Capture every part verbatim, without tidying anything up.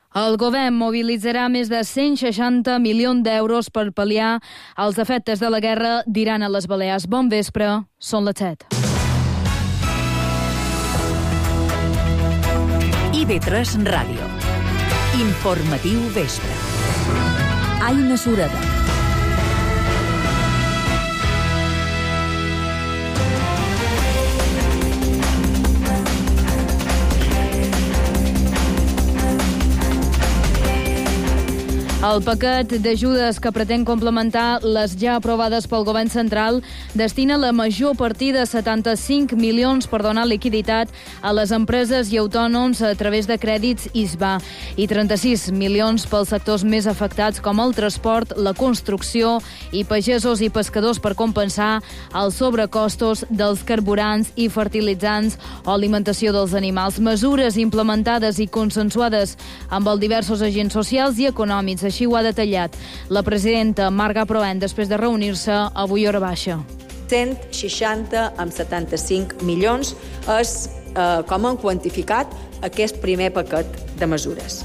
El govern mobilitzarà més de cent seixanta milions d'euros per pal·liar els efectes de la guerra d'Iran a les Balears. Bon vespre, són les set. I V tres Ràdio. Informatiu vespre. Aina Sureda. El paquet d'ajudes que pretén complementar les ja aprovades pel govern central destina la major partida, setanta-cinc milions, per donar liquiditat a les empreses i autònoms a través de crèdits I S B A i trenta-sis milions pels sectors més afectats com el transport, la construcció i pagesos i pescadors per compensar els sobrecostos dels carburants i fertilitzants o alimentació dels animals. Mesures implementades i consensuades amb els diversos agents socials i econòmics. Així ho ha detallat la presidenta Marga Proen després de reunir-se avui a hora baixa. cent seixanta amb setanta-cinc milions és eh, com han quantificat aquest primer paquet de mesures.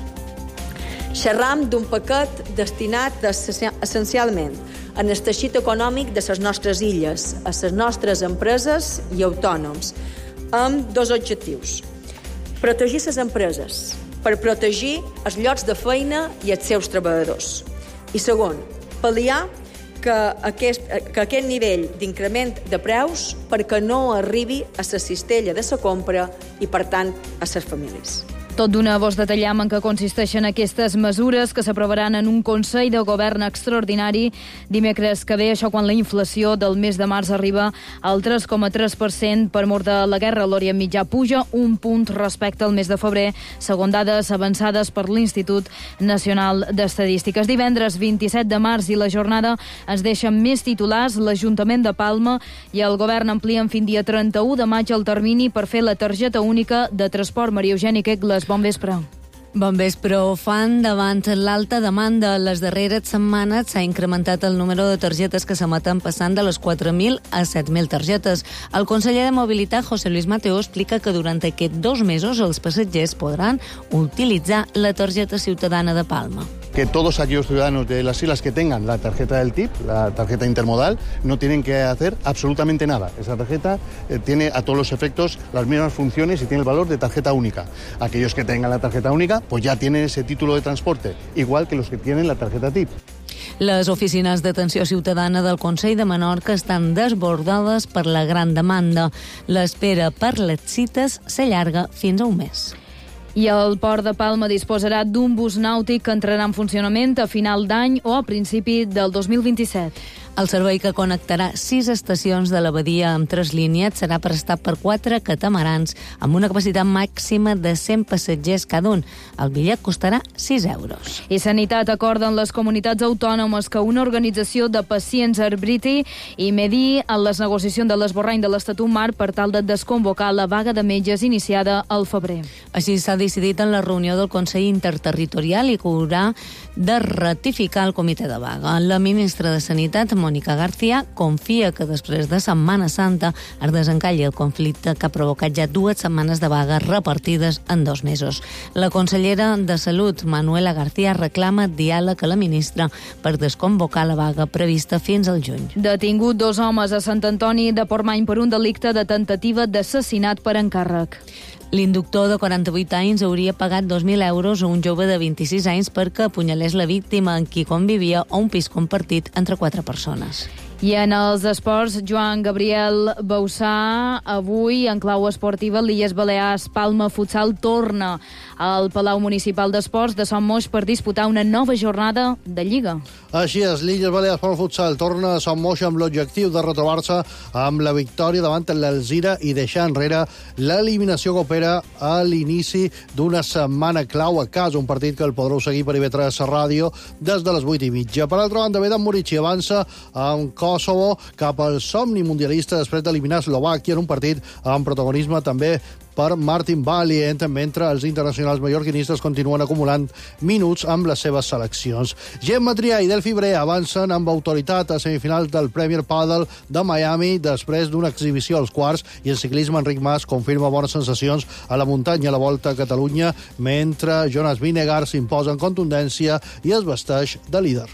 Xerram d'un paquet destinat essencialment en el teixit econòmic de les nostres illes, a les nostres empreses i autònoms, amb dos objectius. Protegir les empreses, per protegir els llocs de feina i els seus treballadors. I segon, pal·liar que aquest, que aquest nivell d'increment de preus perquè no arribi a la cistella de la compra i, per tant, a les famílies. Tot d'una vos detallam en què consisteixen aquestes mesures que s'aprovaran en un Consell de Govern extraordinari dimecres que ve, això quan la inflació del mes de març arriba al tres coma tres per cent per mort de la guerra. L'Orient Mitjà puja un punt respecte al mes de febrer, segons dades avançades per l'Institut Nacional d'Estadístiques. Divendres vint-i-set de març i la jornada ens deixen més titulars. L'Ajuntament de Palma i el Govern amplien fins dia trenta-u de maig el termini per fer la targeta única de transport. Maria Eugènia Quegles, bon vespre. Bon vespre. Ho fan davant l'alta demanda. Les darreres setmanes s'ha incrementat el número de targetes que s'emeten, passant de les quatre mil a set mil targetes. El conseller de Mobilitat, José Luis Mateo, explica que durant aquests dos mesos els passatgers podran utilitzar la targeta ciutadana de Palma. Que todos aquellos ciudadanos de las islas que tengan la tarjeta del T I P, la tarjeta intermodal, no tienen que hacer absolutamente nada. Esa tarjeta eh, tiene a todos los efectos las mismas funciones y tiene el valor de tarjeta única. Aquellos que tengan la tarjeta única, pues ya tienen ese título de transporte, igual que los que tienen la tarjeta T I P. Les oficines d'atenció ciutadana del Consell de Menorca estan desbordades per la gran demanda. L'espera per les cites s'allarga fins a un mes. I el Port de Palma disposarà d'un bus nàutic que entrarà en funcionament a final d'any o a principi del dos mil vint-i-set. El servei, que connectarà sis estacions de la badia amb tres línies, serà prestat per quatre catamarans amb una capacitat màxima de cent passatgers cada un. El bitllet costarà sis euros. I Sanitat acorden les comunitats autònomes que una organització de pacients arbriti i medi en les negociacions de l'esborrany de l'Estatut Marc per tal de desconvocar la vaga de metges iniciada al febrer. Així s'ha decidit en la reunió del Consell Interterritorial i que haurà de ratificar el comitè de vaga. La ministra de Sanitat, Mónica García, confia que després de Setmana Santa es desencalli el conflicte que ha provocat ja dues setmanes de vaga repartides en dos mesos. La consellera de Salut, Manuela García, reclama diàleg a la ministra per desconvocar la vaga prevista fins al juny. Detingut dos homes a Sant Antoni de Portmany per un delicte de tentativa d'assassinat per encàrrec. L'inductor de quaranta-vuit anys hauria pagat dos mil euros a un jove de vint-i-sis anys perquè apunyalés la víctima amb qui convivia a un pis compartit entre quatre persones. I en els esports, Joan Gabriel Bausà, avui en clau esportiva, l'Illes Balears Palma Futsal torna al Palau Municipal d'Esports de Son Moix per disputar una nova jornada de Lliga. Així és, l'Illes Balears Palma Futsal torna a Son Moix amb l'objectiu de retrobar-se amb la victòria davant l'Alzira i deixar enrere l'eliminació que opera a l'inici d'una setmana clau a casa, un partit que el podreu seguir per I V tres Ràdio des de les vuit i mitja. Per altra banda, Vedan Murici avança amb Kosovo cap al somni mundialista després d'eliminar Eslovàquia en un partit amb protagonisme també per Martin Valiant, mentre els internacionals mallorquinistes continuen acumulant minuts amb les seves seleccions. Gemma Trià i Delphi Brea avancen amb autoritat a semifinals del Premier Padel de Miami després d'una exhibició als quarts, i el ciclisme Enric Mas confirma bones sensacions a la muntanya a la Volta a Catalunya, mentre Jonas Vingegaard s'imposa en contundència i es vesteix de líder.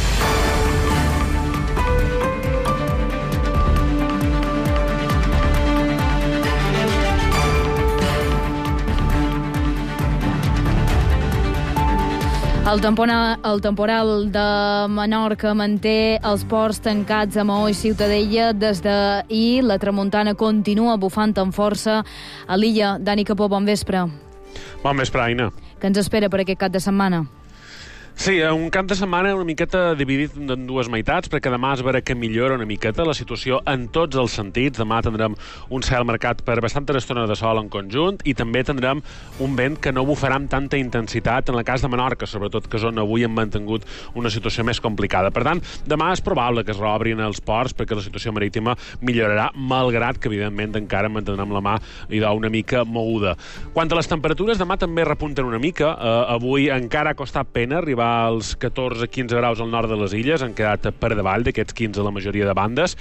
El temporal, el temporal de Menorca manté els ports tancats a Maó i Ciutadella des d'ahir. La tramuntana continua bufant amb força a l'illa. Dani Capó, bon vespre. Bon vespre, Aina. Què ens espera per aquest cap de setmana? Sí, un cap de setmana una miqueta dividit en dues meitats, perquè demà es veurà que millora una miqueta la situació en tots els sentits. Demà tindrem un cel marcat per bastanta estona de sol en conjunt, i també tindrem un vent que no bufarà amb tanta intensitat en el cas de Menorca, sobretot que és on avui hem mantingut una situació més complicada. Per tant, demà és probable que es reobrin els ports perquè la situació marítima millorarà, malgrat que, evidentment, encara mantindrem la mà idò una mica moguda. Quant a les temperatures, demà també repunten una mica. Uh, avui encara ha costat pena arribar als catorze a quinze graus al nord de les illes, han quedat per davall d'aquests quinze a la majoria de bandes,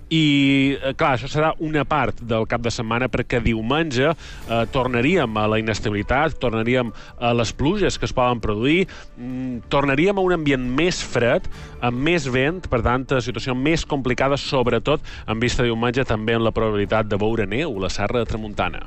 i clar, això serà una part del cap de setmana, perquè diumenge eh, tornaríem a la inestabilitat, tornaríem a les pluges que es poden produir, mm, tornaríem a un ambient més fred, amb més vent, per tant, situació més complicada, sobretot en vista diumenge també en la probabilitat de veure neu a la Serra de Tramuntana.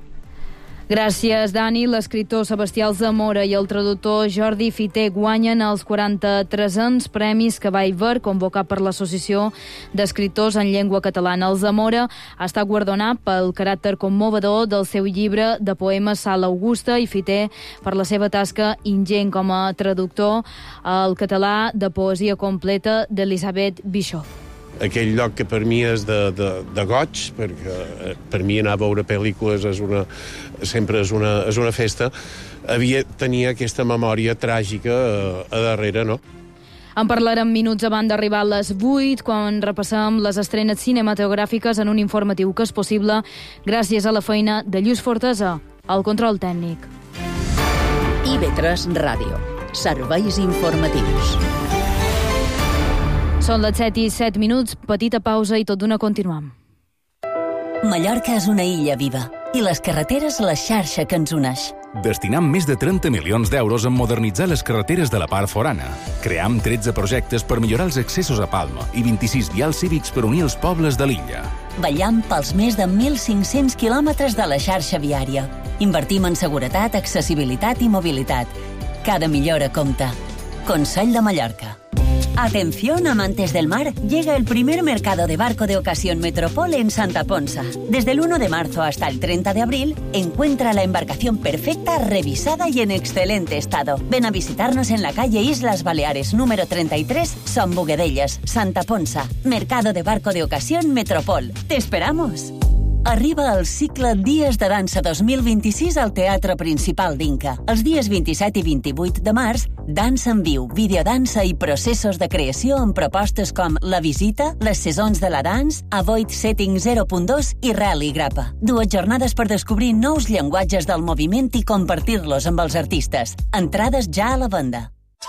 Gràcies, Dani. L'escriptor Sebastià Alzamora i el traductor Jordi Fiter guanyen els quaranta-tresens Premis Cavall-Verd, convocat per l'Associació d'Escriptors en Llengua Catalana. Alzamora ha estat guardonat pel caràcter commovedor del seu llibre de poemes Sal Augusta, i Fiter per la seva tasca ingent com a traductor al català de poesia completa d'Elisabeth Bishop. Aquell lloc que per mi és de, de, de goig, perquè per mi anar a veure pel·lícules és una, sempre és una, és una festa, havia, tenia aquesta memòria tràgica a, a darrere, no? En parlarem minuts abans d'arribar a les vuit, quan repassem les estrenes cinematogràfiques en un informatiu que és possible gràcies a la feina de Lluís Fortesa, al control tècnic. I B tres Ràdio. Serveis informatius. Són les set i set minuts, petita pausa i tot d'una continuam. Mallorca és una illa viva i les carreteres la xarxa que ens uneix. Destinam més de trenta milions d'euros en modernitzar les carreteres de la part forana. Cream tretze projectes per millorar els accessos a Palma i vint-i-sis vials cívics per unir els pobles de l'illa. Vetllam pels més de mil cinc-cents quilòmetres de la xarxa viària. Invertim en seguretat, accessibilitat i mobilitat. Cada millora compta. Consell de Mallorca. Atención, amantes del mar, llega el primer mercado de barco de ocasión Metropol en Santa Ponsa. Desde el uno de marzo hasta el treinta de abril, encuentra la embarcación perfecta, revisada y en excelente estado. Ven a visitarnos en la calle Islas Baleares, número treinta y tres, Son Boguedellas, Santa Ponsa. Mercado de barco de ocasión Metropol. ¡Te esperamos! Arriba el cicle Dies de Dansa dos mil vint-i-sis al Teatre Principal d'Inca. Els dies vint-i-set i vint-i-vuit de març, dansa en viu, videodansa i processos de creació amb propostes com La Visita, Les Saisons de la Dance, Avoid Setting zero punt dos i Rally Grappa. Dues jornades per descobrir nous llenguatges del moviment i compartir-los amb els artistes. Entrades ja a la venda.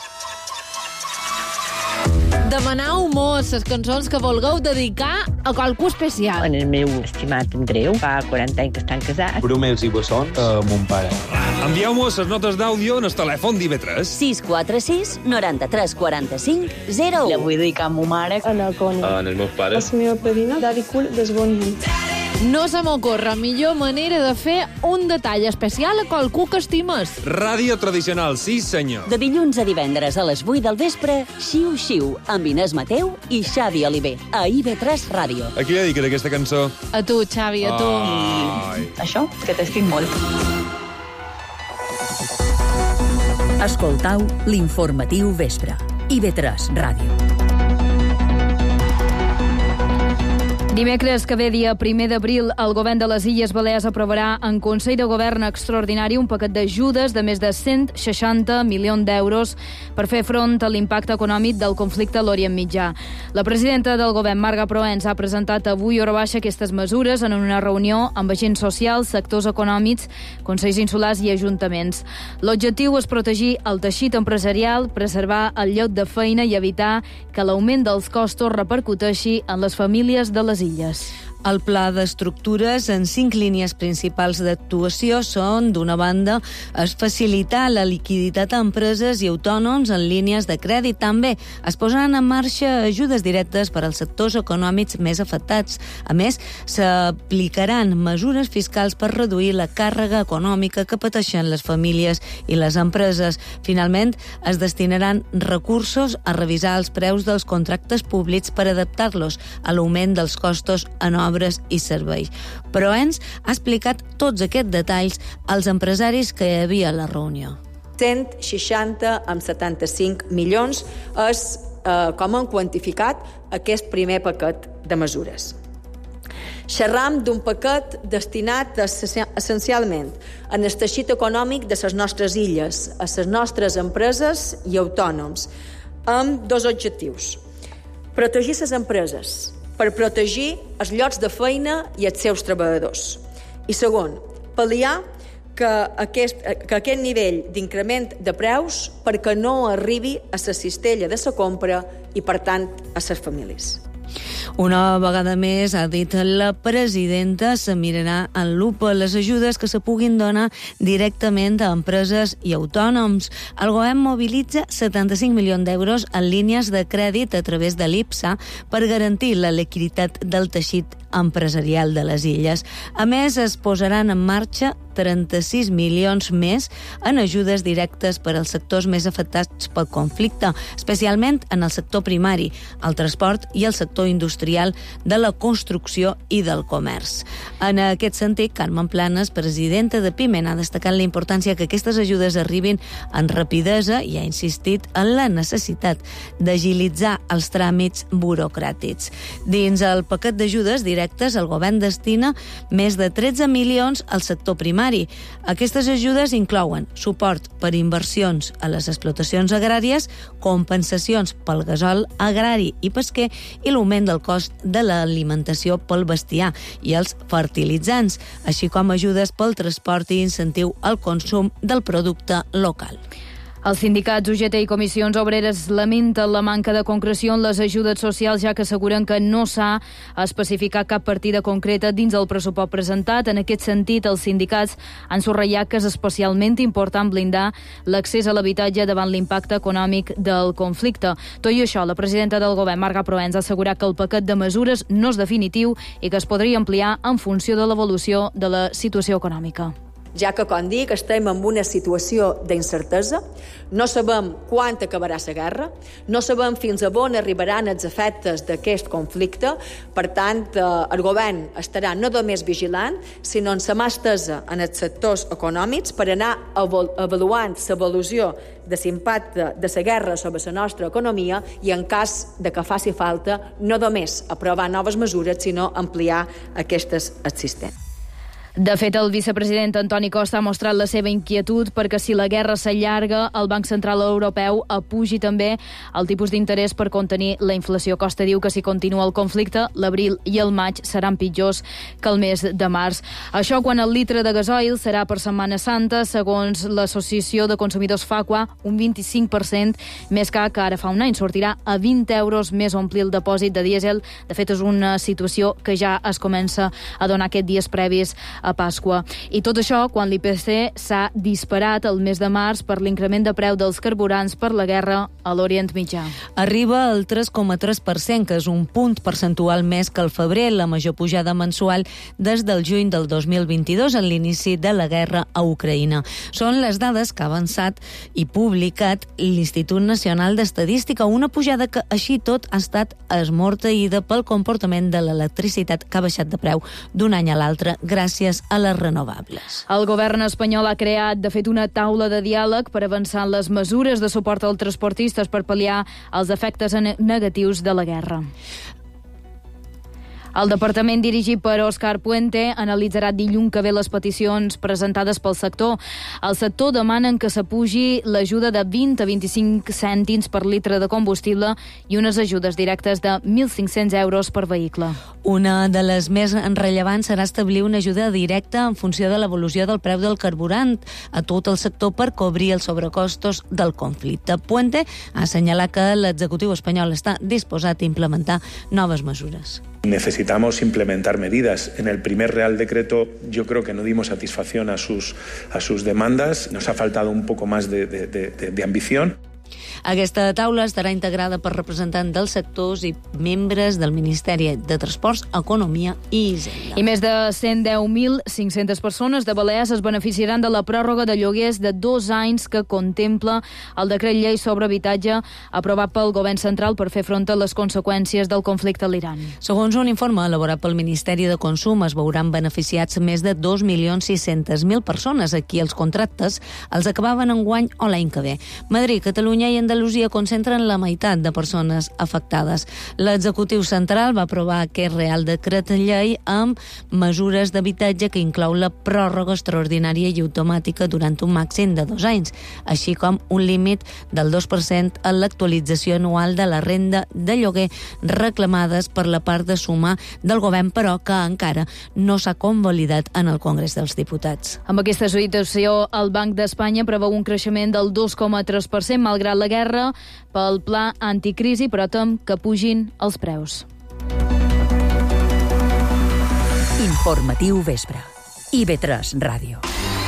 Demanau mos les cançons que vulgueu dedicar a qualcú especial. En el meu estimat Andreu, fa quaranta anys que estan casats. Bromels i bessons a mon pare. Envieu-mos les notes d'àudio en el telèfon d'I B tres. sis quatre sis, noranta-tres, quaranta-cinc, zero u. La vull dedicar a ma mare. En el Coni. En els meus pares. La meva padrina, Dari Cul d'Esboniment. No se m'ocorre millor manera de fer un detall especial a qualcú que estimes. Ràdio tradicional, sí senyor. De dilluns a divendres a les vuit del vespre, Xiu Xiu, amb Inés Mateu i Xavi Oliver, a I B tres Ràdio. A qui li dediques aquesta cançó? A tu, Xavi, a tu. Ai. Això, que t'estic molt. Escoltau l'informatiu vespre. I B tres Ràdio. Dimecres que ve, dia primer d'abril, el govern de les Illes Balears aprovarà en Consell de Govern extraordinari un paquet d'ajudes de més de cent seixanta milions d'euros per fer front a l'impacte econòmic del conflicte a l'Orient Mitjà. La presidenta del govern, Marga Proens, ha presentat avui a hora baixa aquestes mesures en una reunió amb agents socials, sectors econòmics, consells insulars i ajuntaments. L'objectiu és protegir el teixit empresarial, preservar el lloc de feina i evitar que l'augment dels costos repercuteixi en les famílies de les illes. El pla d'estructures en cinc línies principals d'actuació són, d'una banda, es facilitar la liquiditat a empreses i autònoms en línies de crèdit. També es posaran en marxa ajudes directes per als sectors econòmics més afectats. A més, s'aplicaran mesures fiscals per reduir la càrrega econòmica que pateixen les famílies i les empreses. Finalment, es destinaran recursos a revisar els preus dels contractes públics per adaptar-los a l'augment dels costos en obres i serveis. Proens ha explicat tots aquests detalls als empresaris que hi havia a la reunió. cent seixanta amb setanta-cinc milions és eh, com han quantificat aquest primer paquet de mesures. Xerram d'un paquet destinat essencialment en el teixit econòmic de les nostres illes, a les nostres empreses i autònoms, amb dos objectius. Protegir les empreses, per protegir els llocs de feina i els seus treballadors. I segon, pal·liar que aquest, que aquest nivell d'increment de preus perquè no arribi a la cistella de la compra i, per tant, a les famílies. Una vegada més, ha dit la presidenta, se mirarà en lupa les ajudes que se puguin donar directament a empreses i autònoms. El govern mobilitza setanta-cinc milions d'euros en línies de crèdit a través de l'I P S A per garantir la liquiditat del teixit empresarial de les illes. A més, es posaran en marxa trenta-sis milions més en ajudes directes per als sectors més afectats pel conflicte, especialment en el sector primari, el transport i el sector industrial de la construcció i del comerç. En aquest sentit, Carmen Planes, presidenta de Piment, ha destacat la importància que aquestes ajudes arribin en rapidesa i ha insistit en la necessitat d'agilitzar els tràmits burocràtics. Dins el paquet d'ajudes directes, el govern destina més de tretze milions al sector primari. Aquestes ajudes inclouen suport per inversions a les explotacions agràries, compensacions pel gasol agrari i pesquer i l'augment del cost de l'alimentació pel bestiar i els fertilitzants, així com ajudes pel transport i incentiu al consum del producte local. Els sindicats U G T i Comissions Obreres lamenten la manca de concreció en les ajudes socials, ja que asseguren que no s'ha especificat cap partida concreta dins el pressupost presentat. En aquest sentit, els sindicats han subratllat que és especialment important blindar l'accés a l'habitatge davant l'impacte econòmic del conflicte. Tot i això, la presidenta del govern, Marga Proens, ha assegurat que el paquet de mesures no és definitiu i que es podria ampliar en funció de l'evolució de la situació econòmica. Ja que, com dic, estem en una situació d'incertesa, no sabem quan acabarà la guerra, no sabem fins a on arribaran els efectes d'aquest conflicte, per tant, el govern estarà no només vigilant, sinó en la mà estesa en els sectors econòmics per anar avaluant l'evolució de l'impacte de la guerra sobre la nostra economia i, en cas de que faci falta, no només aprovar noves mesures, sinó ampliar aquestes existents. De fet, el vicepresident Antoni Costa ha mostrat la seva inquietud perquè si la guerra s'allarga, el Banc Central Europeu apugi també el tipus d'interès per contenir la inflació. Costa diu que si continua el conflicte, l'abril i el maig seran pitjors que el mes de març. Això quan el litre de gasoil serà per Setmana Santa, segons l'Associació de Consumidors FACUA, un vint-i-cinc per cent més car que ara fa un any. Sortirà a vint euros més omplir el depòsit de dièsel. De fet, és una situació que ja es comença a donar aquests dies previs a Pasqua. I tot això quan l'I P C s'ha disparat el mes de març per l'increment de preu dels carburants per la guerra a l'Orient Mitjà. Arriba al tres coma tres per cent, que és un punt percentual més que el febrer, la major pujada mensual des del juny del dos mil vint-i-dos, en l'inici de la guerra a Ucraïna. Són les dades que ha avançat i publicat l'Institut Nacional d'Estadística, una pujada que així tot ha estat esmorteïda pel comportament de l'electricitat, que ha baixat de preu d'un any a l'altre gràcies a les renovables. El govern espanyol ha creat, de fet, una taula de diàleg per avançar en les mesures de suport als transportistes per pal·liar els efectes negatius de la guerra. El departament dirigit per Òscar Puente analitzarà dilluns que ve les peticions presentades pel sector. El sector demanen que s'apugi l'ajuda de vint a vint-i-cinc cèntims per litre de combustible i unes ajudes directes de mil cinc-cents euros per vehicle. Una de les més rellevants serà establir una ajuda directa en funció de l'evolució del preu del carburant a tot el sector per cobrir els sobrecostos del conflicte. Puente ha assenyalat que l'executiu espanyol està disposat a implementar noves mesures. Necesitamos implementar medidas. En el primer Real Decreto yo creo que no dimos satisfacción a sus, a sus demandas. Nos ha faltado un poco más de, de, de, de ambición. Aquesta taula estarà integrada per representants dels sectors i membres del Ministeri de Transports, Economia i Hisenda. I més de cent deu mil cinc-centes persones de Balears es beneficiaran de la pròrroga de lloguers de dos anys que contempla el decret llei sobre habitatge aprovat pel Govern central per fer front a les conseqüències del conflicte a l'Iran. Segons un informe elaborat pel Ministeri de Consum, es veuran beneficiats més de dos milions sis-centes mil persones a qui els contractes els acabaven enguany o l'any que ve. Madrid, Catalunya i Andalusia concentren la meitat de persones afectades. L'executiu central va aprovar aquest Real Decret llei amb mesures d'habitatge que inclou la pròrroga extraordinària i automàtica durant un màxim de dos anys, així com un límit del dos per cent a l'actualització anual de la renda de lloguer reclamades per la part de suma del govern, però que encara no s'ha convalidat en el Congrés dels Diputats. Amb aquesta situació, el Banc d'Espanya preveu un creixement del dos coma tres per cent malgrat la guerra pel pla anticrisi, però tem que pugin els preus. Informatiu vespre. I ve tres Ràdio.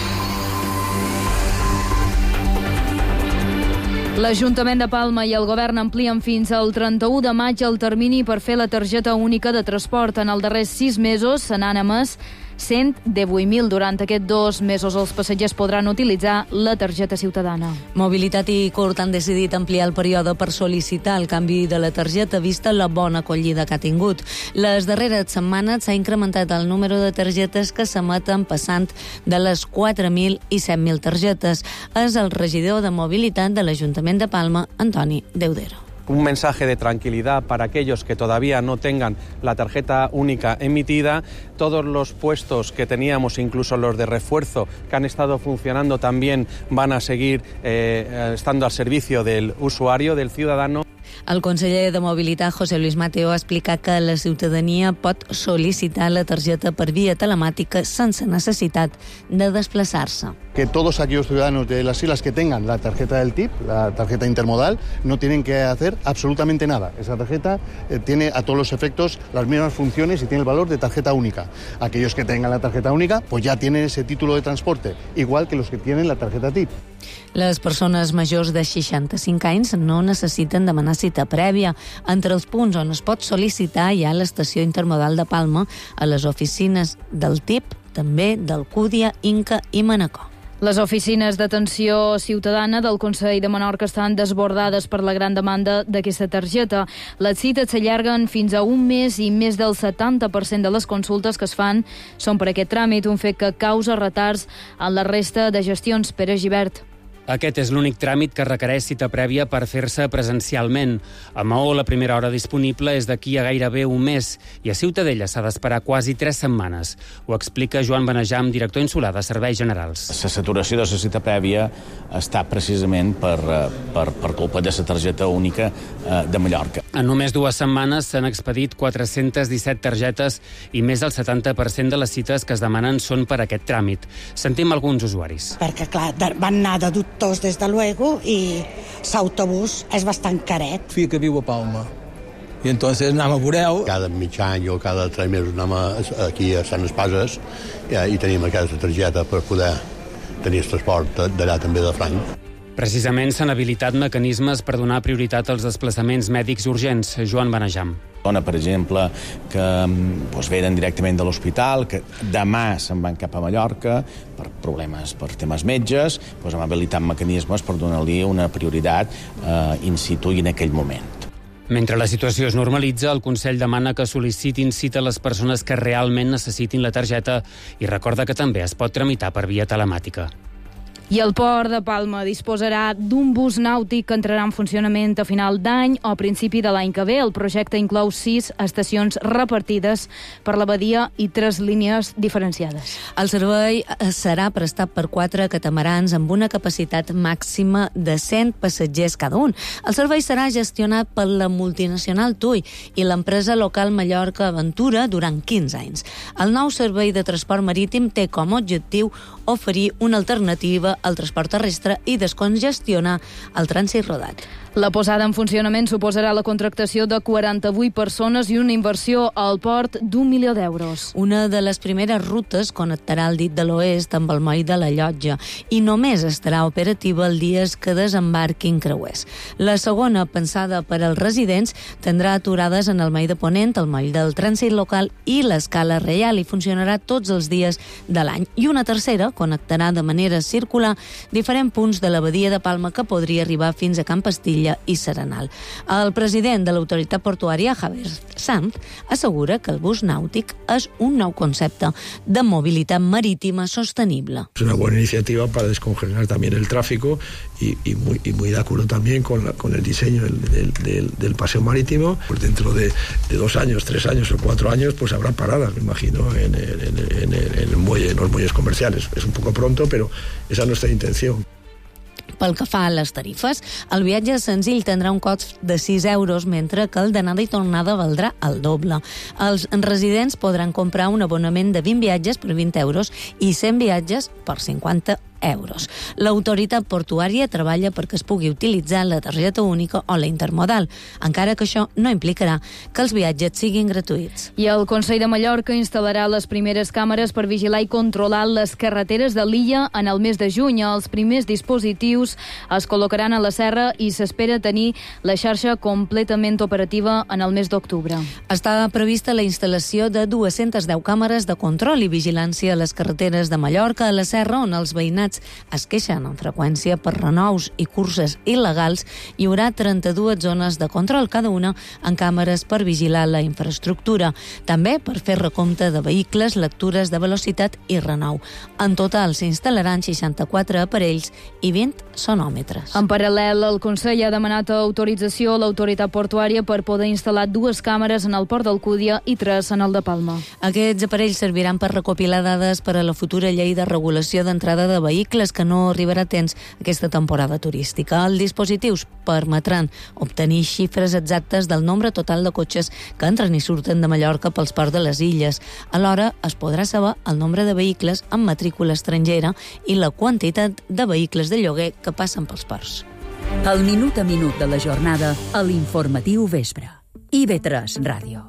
L'Ajuntament de Palma i el Govern amplien fins al trenta-u de maig el termini per fer la targeta única de transport. En els darrers sis mesos se n'han emès cent divuit mil. Durant aquests dos mesos els passatgers podran utilitzar la targeta ciutadana. Mobilitat i Cort han decidit ampliar el període per sol·licitar el canvi de la targeta vista la bona acollida que ha tingut. Les darreres setmanes s'ha incrementat el número de targetes que s'emeten passant de les quatre mil i set mil targetes. És el regidor de Mobilitat de l'Ajuntament de Palma, Antoni Deudero. Un mensaje de tranquilidad para aquellos que todavía no tengan la tarjeta única emitida. Todos los puestos que teníamos, incluso los de refuerzo, que han estado funcionando también, van a seguir eh, estando al servicio del usuario, del ciudadano. El conseller de Mobilitat, José Luis Mateo, ha explicat que la ciutadania pot sol·licitar la targeta per via telemàtica sense necessitat de desplaçar-se. Que todos aquellos ciudadanos de las islas que tengan la tarjeta del T I P, la tarjeta intermodal, no tienen que hacer absolutamente nada. Esa tarjeta eh, tiene a todos los efectos las mismas funciones y tiene el valor de tarjeta única. Aquellos que tengan la tarjeta única, pues ya tienen ese título de transporte, igual que los que tienen la tarjeta T I P. Les persones majors de seixanta-cinc anys no necessiten demanar cita prèvia. Entre els punts on es pot sol·licitar hi ha l'estació intermodal de Palma, a les oficines del T I P, també del Cúdia, Inca i Manacor. Les oficines d'atenció ciutadana del Consell de Menorca estan desbordades per la gran demanda d'aquesta targeta. Les cites s'allarguen fins a un mes i més del setanta per cent de les consultes que es fan són per aquest tràmit, un fet que causa retards en la resta de gestions. Pere Gibert. Aquest és l'únic tràmit que requereix cita prèvia per fer-se presencialment. A Maó, la primera hora disponible és d'aquí a gairebé un mes i a Ciutadella s'ha d'esperar quasi tres setmanes. Ho explica Joan Benejam, director insular de Serveis Generals. La saturació de la cita prèvia està precisament per, per, per culpa de la targeta única de Mallorca. En només dues setmanes s'han expedit quatre-cents disset targetes i més del setanta per cent de les cites que es demanen són per aquest tràmit. Sentim alguns usuaris. Perquè, clar, van anar de dubtors des de luego i l'autobús és bastant caret. Fia que viu a Palma. I entonces anem a veureu. Cada mig any o cada tres mesos anem aquí a Sant Espases i tenim aquesta targeta per poder tenir el transport d'allà també de franc. Precisament s'han habilitat mecanismes per donar prioritat als desplaçaments mèdics urgents. Joan Benejam. Dona, per exemple, que doncs, venen directament de l'hospital, que demà se'n van cap a Mallorca per problemes, per temes metges, doncs hem habilitat mecanismes per donar-li una prioritat eh, in situ i en aquell moment. Mentre la situació es normalitza, el Consell demana que sol·licitin cita a les persones que realment necessitin la targeta i recorda que també es pot tramitar per via telemàtica. I el Port de Palma disposarà d'un bus nàutic que entrarà en funcionament a final d'any o a principi de l'any que ve. El projecte inclou sis estacions repartides per la badia i tres línies diferenciades. El servei serà prestat per quatre catamarans amb una capacitat màxima de cent passatgers cada un. El servei serà gestionat per la multinacional T U I i l'empresa local Mallorca Aventura durant quinze anys. El nou servei de transport marítim té com a objectiu oferir una alternativa al transport terrestre i descongestionar el trànsit rodat. La posada en funcionament suposarà la contractació de quaranta-vuit persones i una inversió al port d'un milió d'euros. Una de les primeres rutes connectarà el dit de l'oest amb el moll de la Llotja i només estarà operativa els dies que desembarquin creuers. La segona, pensada per als residents, tindrà aturades en el moll de Ponent, el moll del trànsit local i l'escala reial i funcionarà tots els dies de l'any. I una tercera connectarà de manera circular diferents punts de la badia de Palma que podria arribar fins a Can Pastilla i Serenal. El president de l'autoritat portuària, Javier Sanz, assegura que el bus nàutic és un nou concepte de mobilitat marítima sostenible. Es una buena iniciativa para descongestionar también el tráfico y, y, muy, y muy de acuerdo también con, la, con el diseño del, del, del, del paseo marítimo. Pues dentro de, de dos años, tres años o cuatro años, pues habrá paradas, me imagino, en, en, en, en, en, el muelle, en los muelles comerciales. Es un poco pronto, pero esa es nuestra intención. Pel que fa a les tarifes, el viatge senzill tindrà un cost de sis euros, mentre que el d'anada i tornada valdrà el doble. Els residents podran comprar un abonament de vint viatges per vint euros i cent viatges per cinquanta euros. L'autoritat portuària treballa perquè es pugui utilitzar la targeta única o la intermodal, encara que això no implicarà que els viatges siguin gratuïts. I el Consell de Mallorca instal·larà les primeres càmeres per vigilar i controlar les carreteres de l'illa en el mes de juny. Els primers dispositius es col·locaran a la serra i s'espera tenir la xarxa completament operativa en el mes d'octubre. Està prevista la instal·lació de dues-centes deu càmeres de control i vigilància a les carreteres de Mallorca, a la serra, on els veïnats es queixen amb freqüència per renous i curses il·legals. Hi haurà trenta-dues zones de control, cada una amb càmeres per vigilar la infraestructura, també per fer recompte de vehicles, lectures de velocitat i renou. En total s'instal·laran seixanta-quatre aparells i vint sonòmetres. En paral·lel, el Consell ha demanat autorització a l'autoritat portuària per poder instal·lar dues càmeres en el port d'Alcúdia i tres en el de Palma. Aquests aparells serviran per recopilar dades per a la futura llei de regulació d'entrada de vehicles que no arribarà a temps aquesta temporada turística. Els dispositius permetran obtenir xifres exactes del nombre total de cotxes que entren i surten de Mallorca pels ports de les illes. Alhora es podrà saber el nombre de vehicles amb matrícula estrangera i la quantitat de vehicles de lloguer que passen pels ports. El minut a minut de la jornada a l'Informatiu Vespre. I V tres Ràdio.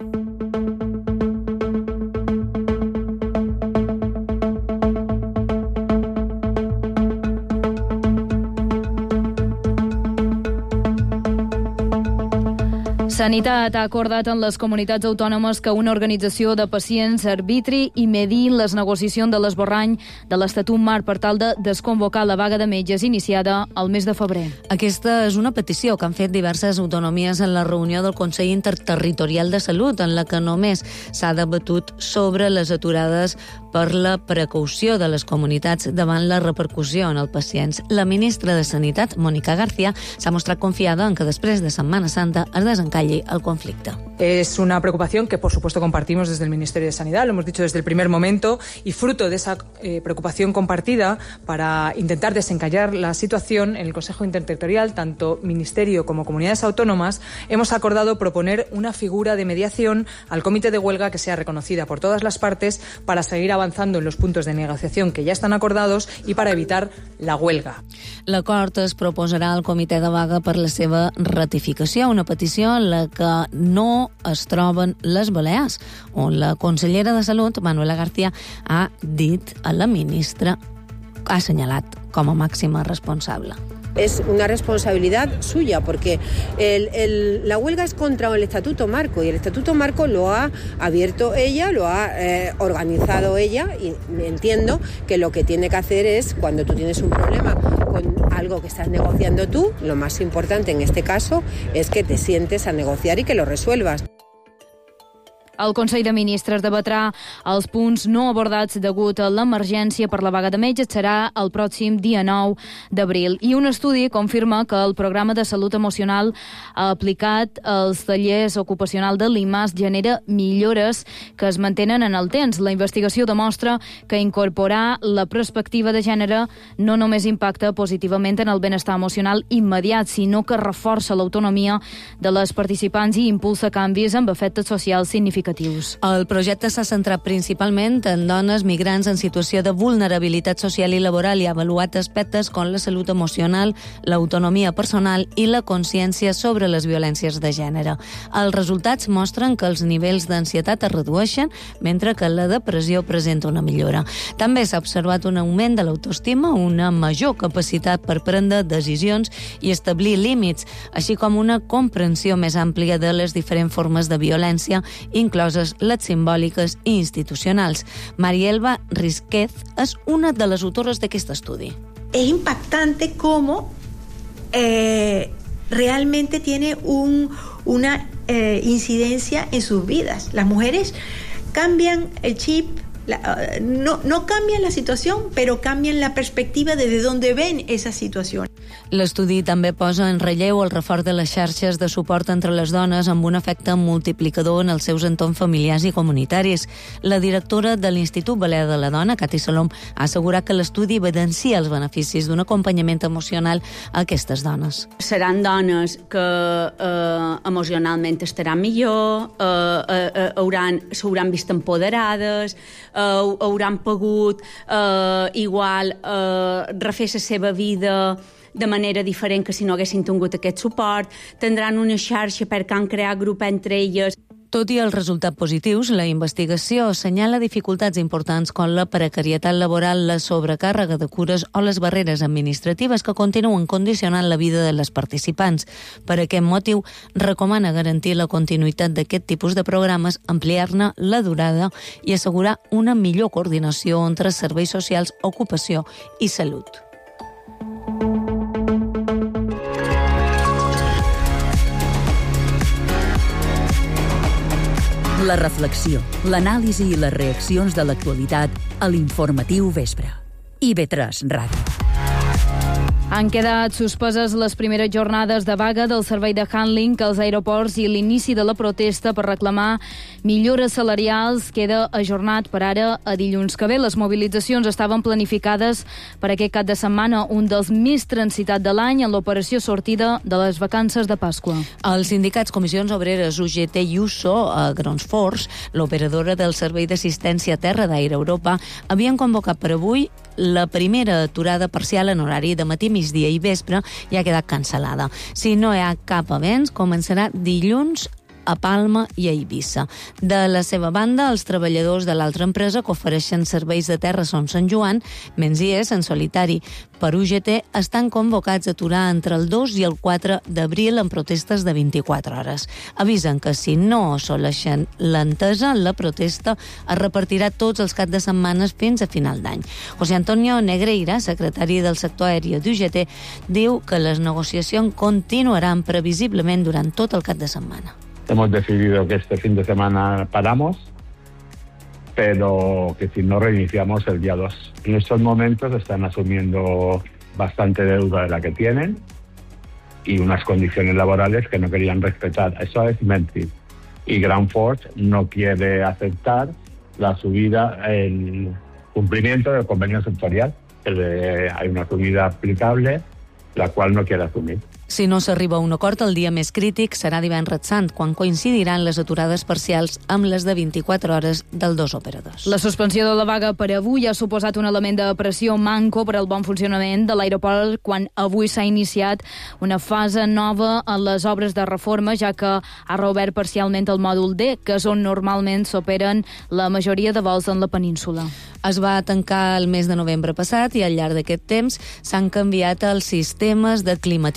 Sanitat ha acordat en les comunitats autònomes que una organització de pacients arbitri i medi les negociacions de l'esborrany de l'Estatut Marc per tal de desconvocar la vaga de metges iniciada el mes de febrer. Aquesta és una petició que han fet diverses autonomies en la reunió del Consell Interterritorial de Salut, en la que només s'ha debatut sobre les aturades per la precaució de les comunitats davant la repercussió en els pacients. La ministra de Sanitat, Mónica García, s'ha mostrat confiada en que després de Setmana Santa es desencalli el conflicte. Es una preocupación que, por supuesto, compartimos desde el Ministerio de Sanidad, lo hemos dicho desde el primer momento, y fruto de esa eh, preocupación compartida para intentar desencallar la situación en el Consejo Interterritorial, tanto Ministerio como comunidades autónomas, hemos acordado proponer una figura de mediación al comité de huelga que sea reconocida por todas las partes para seguir avanzando en los puntos de negociación que ya están acordados y para evitar la huelga. L'acord es proposarà al comitè de vaga per la seva ratificació, una petició en la que no es troben les Balears, on la consellera de Salut, Manuela García, ha dit a la ministra, ha assenyalat com a màxima responsable. Es una responsabilidad suya, porque el, el, la huelga es contra el Estatuto Marco, y el Estatuto Marco lo ha abierto ella, lo ha eh, organizado ella, y entiendo que lo que tiene que hacer es, cuando tú tienes un problema con algo que estás negociando tú, lo más importante en este caso es que te sientes a negociar y que lo resuelvas. El Consell de Ministres debatrà els punts no abordats degut a l'emergència per la vaga de metges. Serà el pròxim dia nou d'abril. I un estudi confirma que el programa de salut emocional aplicat als tallers ocupacional de l'I M A S genera millores que es mantenen en el temps. La investigació demostra que incorporar la perspectiva de gènere no només impacta positivament en el benestar emocional immediat, sinó que reforça l'autonomia de les participants i impulsa canvis amb efectes socials significatius. El projecte s'ha centrat principalment en dones migrants en situació de vulnerabilitat social i laboral i ha avaluat aspectes com la salut emocional, l'autonomia personal i la consciència sobre les violències de gènere. Els resultats mostren que els nivells d'ansietat es redueixen, mentre que la depressió presenta una millora. També s'ha observat un augment de l'autoestima, una major capacitat per prendre decisions i establir límits, així com una comprensió més àmplia de les diferents formes de violència, incloses les simbòliques i institucionals. Marielba Risquez és una de les autores d'aquest estudi. Es impactante cómo eh, realmente tiene un, una eh, incidencia en sus vidas. Las mujeres cambian el chip, la, no, no cambian la situación, pero cambian la perspectiva desde donde ven esa situación. L'estudi també posa en relleu el reforç de les xarxes de suport entre les dones amb un efecte multiplicador en els seus entorns familiars i comunitaris. La directora de l'Institut Balear de la Dona, Cati Salom, ha assegurat que l'estudi evidencia els beneficis d'un acompanyament emocional a aquestes dones. Seran dones que eh, emocionalment estaran millor, eh, eh, hauran, s'hauran vist empoderades, eh, hauran pogut eh, igual eh, refer la seva vida de manera diferent que si no haguessin tingut aquest suport, tindran una xarxa perquè han creat grup entre elles. Tot i els resultats positius, la investigació assenyala dificultats importants com la precarietat laboral, la sobrecàrrega de cures o les barreres administratives que continuen condicionant la vida de les participants. Per aquest motiu, recomana garantir la continuïtat d'aquest tipus de programes, ampliar-ne la durada i assegurar una millor coordinació entre serveis socials, ocupació i salut. La reflexió, l'anàlisi i les reaccions de l'actualitat a l'Informatiu Vespre. I ve tres Ràdio. Han quedat suspeses les primeres jornades de vaga del servei de handling als aeroports i l'inici de la protesta per reclamar millores salarials queda ajornat per ara a dilluns que ve. Les mobilitzacions estaven planificades per aquest cap de setmana, un dels més transitats de l'any en l'operació sortida de les vacances de Pasqua. Els sindicats Comissions Obreres U G T i U S O a Gronsfors, l'operadora del servei d'assistència a terra d'Aire Europa, havien convocat per avui la primera aturada parcial en horari de matí, migdia i vespre i ha quedat cancel·lada. Si no hi ha cap avenç, començarà dilluns a Palma i a Eivissa. De la seva banda, els treballadors de l'altra empresa que ofereixen serveis de terra Som Sant Joan, Menzies, en solitari per U G T, estan convocats a aturar entre el dos i el quatre d'abril en protestes de vint-i-quatre hores. Avisen que si no assoleixen l'entesa, la protesta es repartirà tots els caps de setmanes fins a final d'any. José Antonio Negreira, secretari del sector aeri d'U G T, diu que les negociacions continuaran previsiblement durant tot el cap de setmana. Hemos decidido que este fin de semana paramos, pero que si no reiniciamos el día dos. En estos momentos están asumiendo bastante deuda de la que tienen y unas condiciones laborales que no querían respetar. Eso es Menzies. Y Ground Force no quiere aceptar la subida, el cumplimiento del convenio sectorial. Hay una subida aplicable, la cual no quiere asumir. Si no s'arriba a un acord, el dia més crític serà divendres sant, quan coincidiran les aturades parcials amb les de vint-i-quatre hores dels dos operadors. La suspensió de la vaga per avui ha suposat un element de pressió manco per al bon funcionament de l'aeroport quan avui s'ha iniciat una fase nova en les obres de reforma, ja que ha reobert parcialment el mòdul D, que és on normalment s'operen la majoria de vols en la península. Es va tancar el mes de novembre passat i al llarg d'aquest temps s'han canviat els sistemes de climatització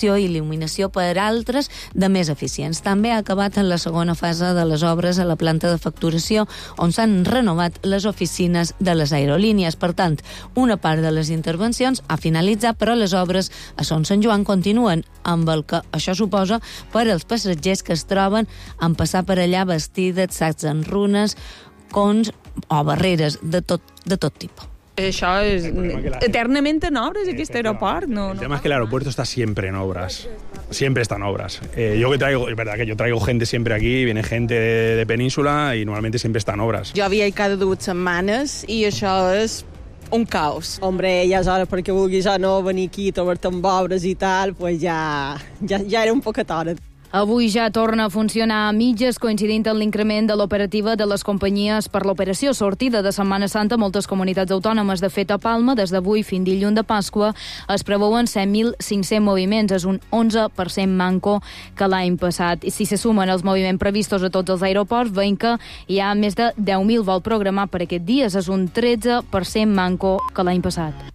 ventilació i il·luminació per altres de més eficients. També ha acabat en la segona fase de les obres a la planta de facturació, on s'han renovat les oficines de les aerolínies. Per tant, una part de les intervencions ha finalitzat, però les obres a Son Sant Joan continuen, amb el que això suposa per als passatgers que es troben en passar per allà vestides, sacs en runes, cons o barreres de tot, de tot tipus. Això es eternamente en obras aquest aeroport. No, el tema es que el aeropuerto está siempre en obras. Siempre está en obras. Eh, yo que traigo, es verdad que yo traigo gente siempre aquí, viene gente de, de península y normalmente siempre está en obras. Jo havia cada dues setmanes i això és un caos. Hombre, ja és hora perquè vulguis o no venir aquí a trobar-te amb obres i tal, pues ja, ja, ja era un poquet hora. Avui ja torna a funcionar a mitges, coincidint amb l'increment de l'operativa de les companyies per l'operació sortida de Setmana Santa. Moltes comunitats autònomes, de fet, a Palma, des d'avui fins dilluns de Pasqua, es preveuen set mil cinc-cents moviments. És un onze per cent manco que l'any passat. I si se sumen els moviments previstos a tots els aeroports, veiem que hi ha més de deu mil vols programats per aquests dies. És un tretze per cent manco que l'any passat.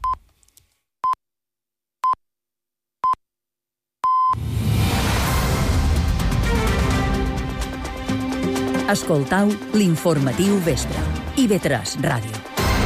Escoltau l'informatiu vespre. I ve tres Ràdio.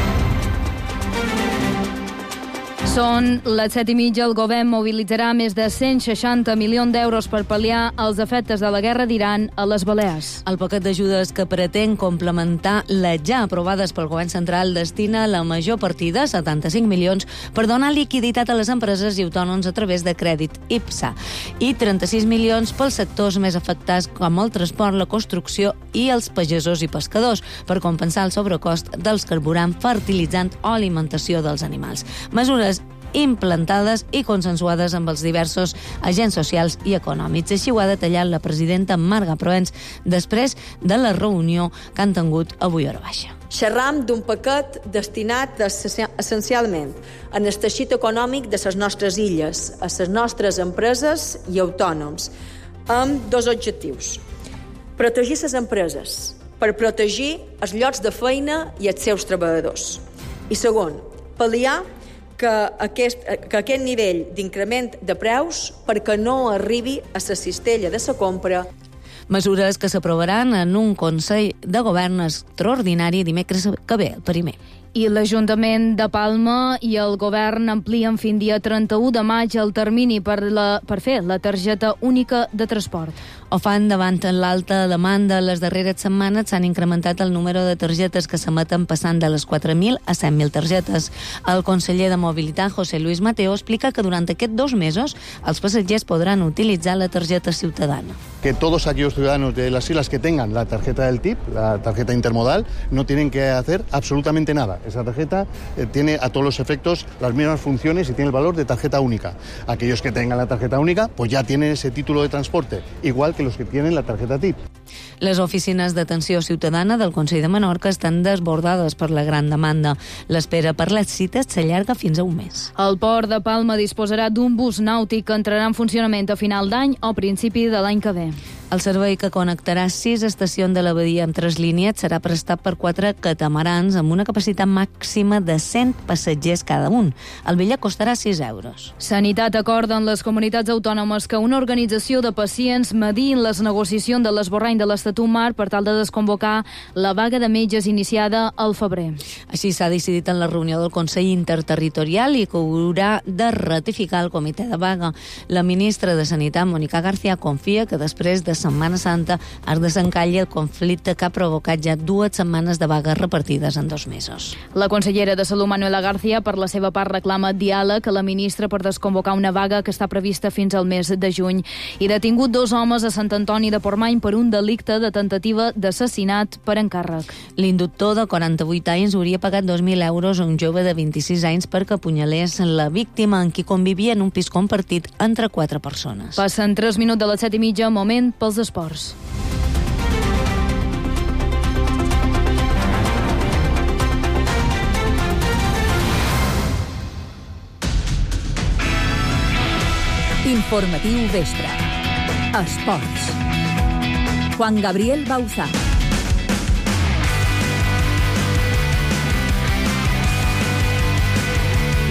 Són les set i mitja. El govern mobilitzarà més de cent seixanta milions d'euros per pal·liar els efectes de la guerra d'Iran a les Balears. El paquet d'ajudes que pretén complementar les ja aprovades pel govern central destina la major partida, setanta-cinc milions, per donar liquiditat a les empreses i autònoms a través de crèdit I P S A, i trenta-sis milions pels sectors més afectats com el transport, la construcció i els pagesos i pescadors, per compensar el sobrecost dels carburants, fertilitzant o alimentació dels animals. Mesures implantades i consensuades amb els diversos agents socials i econòmics. Així ho ha detallat la presidenta Marga Proens després de la reunió que han tingut avui a hora baixa. Xerram d'un paquet destinat essencialment en el teixit econòmic de les nostres illes, a les nostres empreses i autònoms, amb dos objectius. Protegir les empreses, per protegir els llocs de feina i els seus treballadors. I segon, pal·liar que aquest, que aquest nivell d'increment de preus perquè no arribi a la cistella de la compra. Mesures que s'aprovaran en un Consell de Govern extraordinari dimecres que ve, el primer. I l'Ajuntament de Palma i el Govern amplien fins dia trenta-u de maig el termini per, la, per fer la targeta única de transport. Ho fan davant l'alta demanda. Les darreres setmanes s'han incrementat el número de targetes que s'emeten, passant de les quatre mil a set mil targetes. El conseller de Mobilitat, José Luis Mateo, explica que durant aquests dos mesos els passatgers podran utilitzar la targeta ciutadana. Que todos aquellos ciudadanos de las islas que tengan la tarjeta del T I P, la tarjeta intermodal, no tienen que hacer absolutamente nada. Esa tarjeta eh, tiene a todos los efectos las mismas funciones y tiene el valor de tarjeta única. Aquellos que tengan la tarjeta única, pues ya tienen ese título de transporte, igual que los que tienen la tarjeta T I P. Les oficines d'atenció ciutadana del Consell de Menorca estan desbordades per la gran demanda. L'espera per les cites s'allarga fins a un mes. El Port de Palma disposarà d'un bus nàutic que entrarà en funcionament a final d'any o principi de l'any que ve. El servei, que connectarà sis estacions de la badia amb tres línies, serà prestat per quatre catamarans amb una capacitat màxima de cent passatgers cada un. El bitllet costarà sis euros. Sanitat acorda amb les comunitats autònomes que una organització de pacients mediïn les negociacions de l'esborrany de l'Estatut Marc per tal de desconvocar la vaga de metges iniciada al febrer. Així s'ha decidit en la reunió del Consell Interterritorial i que haurà de ratificar el comitè de vaga. La ministra de Sanitat, Mònica García, confia que després de Setmana Santa es desencalli el conflicte que ha provocat ja dues setmanes de vaga repartides en dos mesos. La consellera de Salut, Manuela García, per la seva part reclama diàleg a la ministra per desconvocar una vaga que està prevista fins al mes de juny. I detingut dos homes a Sant Antoni de Portmany per un delicte de tentativa d'assassinat per encàrrec. L'inductor de quaranta-vuit anys hauria pagat dos mil euros a un jove de vint-i-sis anys perquè apunyalés la víctima, en qui convivia en un pis compartit entre quatre persones. Passen tres minuts de les set i mitja, moment pels esports. Informatiu vespre. Esports. Juan Gabriel Bauzá.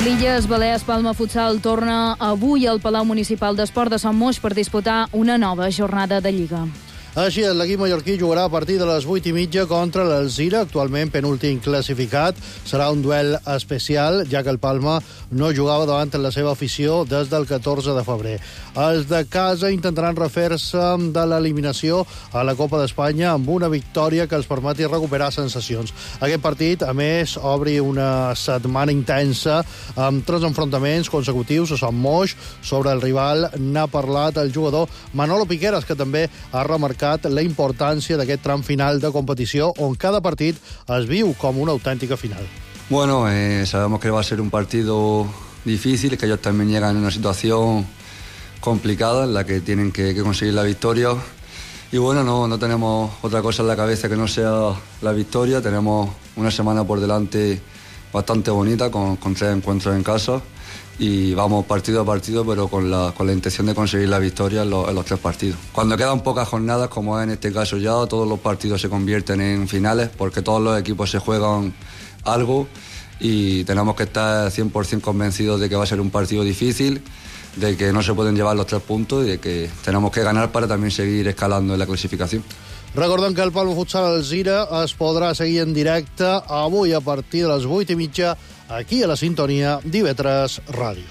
L'Illes Balears Palma Futsal torna avui al Palau Municipal d'Esport de Sant Moix per disputar una nova jornada de Lliga. Així, l'equip mallorquí jugarà a partir de les vuit i mitja contra l'Alzira, actualment penúltim classificat. Serà un duel especial, ja que el Palma no jugava davant la seva afició des del catorze de febrer. Els de casa intentaran refer-se de l'eliminació a la Copa d'Espanya amb una victòria que els permeti recuperar sensacions. Aquest partit, a més, obri una setmana intensa amb tres enfrontaments consecutius a Sant Moix. Sobre el rival n'ha parlat el jugador Manolo Piqueras, que també ha remarcat la importància d'aquest tram final de competició on cada partit es viu com una autèntica final. Bueno, eh, sabemos que va a ser un partido difícil, que ellos también llegan en una situación complicada en la que tienen que, que conseguir la victoria. Y bueno, no, no tenemos otra cosa en la cabeza que no sea la victoria. Tenemos una semana por delante bastante bonita con, con tres encuentros en casa. Y vamos partido a partido, pero con la, con la intención de conseguir la victoria en los, en los tres partidos. Cuando quedan pocas jornadas, como es en este caso ya, todos los partidos se convierten en finales, porque todos los equipos se juegan algo y tenemos que estar cien por ciento convencidos de que va a ser un partido difícil, de que no se pueden llevar los tres puntos y de que tenemos que ganar para también seguir escalando en la clasificación. Recordem que el Palma Futsal Alzira es podrà seguir en directe avui a partir de les vuit i mitja aquí a la sintonia d'I V tres Ràdio.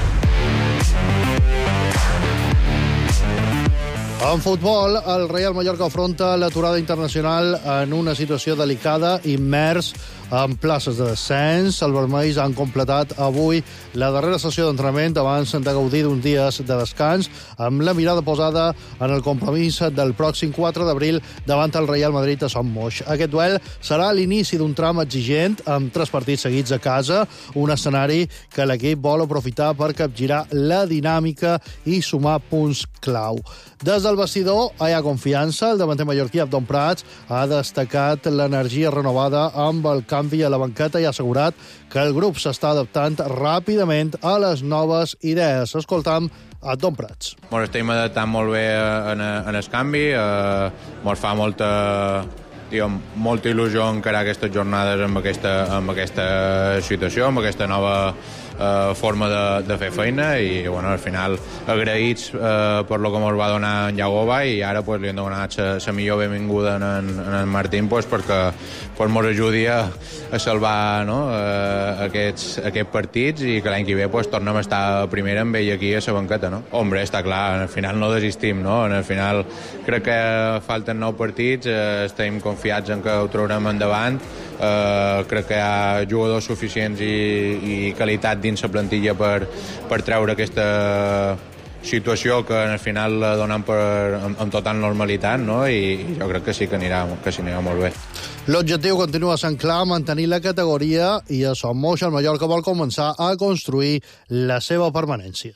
En futbol, el Real Mallorca afronta l'aturada internacional en una situació delicada, immers en places de descens. Els vermells han completat avui la darrera sessió d'entrenament abans de gaudir d'uns dies de descans, amb la mirada posada en el compromís del pròxim quatre d'abril davant el Real Madrid a Sant Moix. Aquest duel serà l'inici d'un tram exigent amb tres partits seguits a casa, un escenari que l'equip vol aprofitar per capgirar la dinàmica i sumar punts clau. Des del vestidor hi ha confiança. El davanter mallorquí Abdon Prats ha destacat l'energia renovada amb el canvi a la banqueta i ha assegurat que el grup s'està adaptant ràpidament a les noves idees. Escoltam Abdon Prats. Ens estem adaptant molt bé en, en el canvi. Eh, ens fa molta, diguem, molta il·lusió encarar aquestes jornades amb aquesta, amb aquesta situació, amb aquesta nova Uh, forma de, de fer feina i bueno, al final agraïts uh, per lo que ens va donar en Llagova i ara pues, li hem donat la millor benvinguda en, en, en en Martín pues, perquè pues, ens ajudi a, a salvar no, uh, aquests, aquests partits i que l'any que ve pues, tornem a estar a primera amb ell aquí a la banqueta. No? Hombre, està clar, al final no desistim, no? Al final crec que falten nou partits, uh, estem confiats en que ho traurem endavant. Uh, crec que hi ha jugadors suficients i, i qualitat dins la plantilla per, per treure aquesta situació que al final la donen per, amb, amb total normalitat, no? I jo crec que sí que anirà, que sí anirà molt bé. L'objectiu continua sent clar, mantenir la categoria, i a Sant Moix el Mallorca vol començar a construir la seva permanència.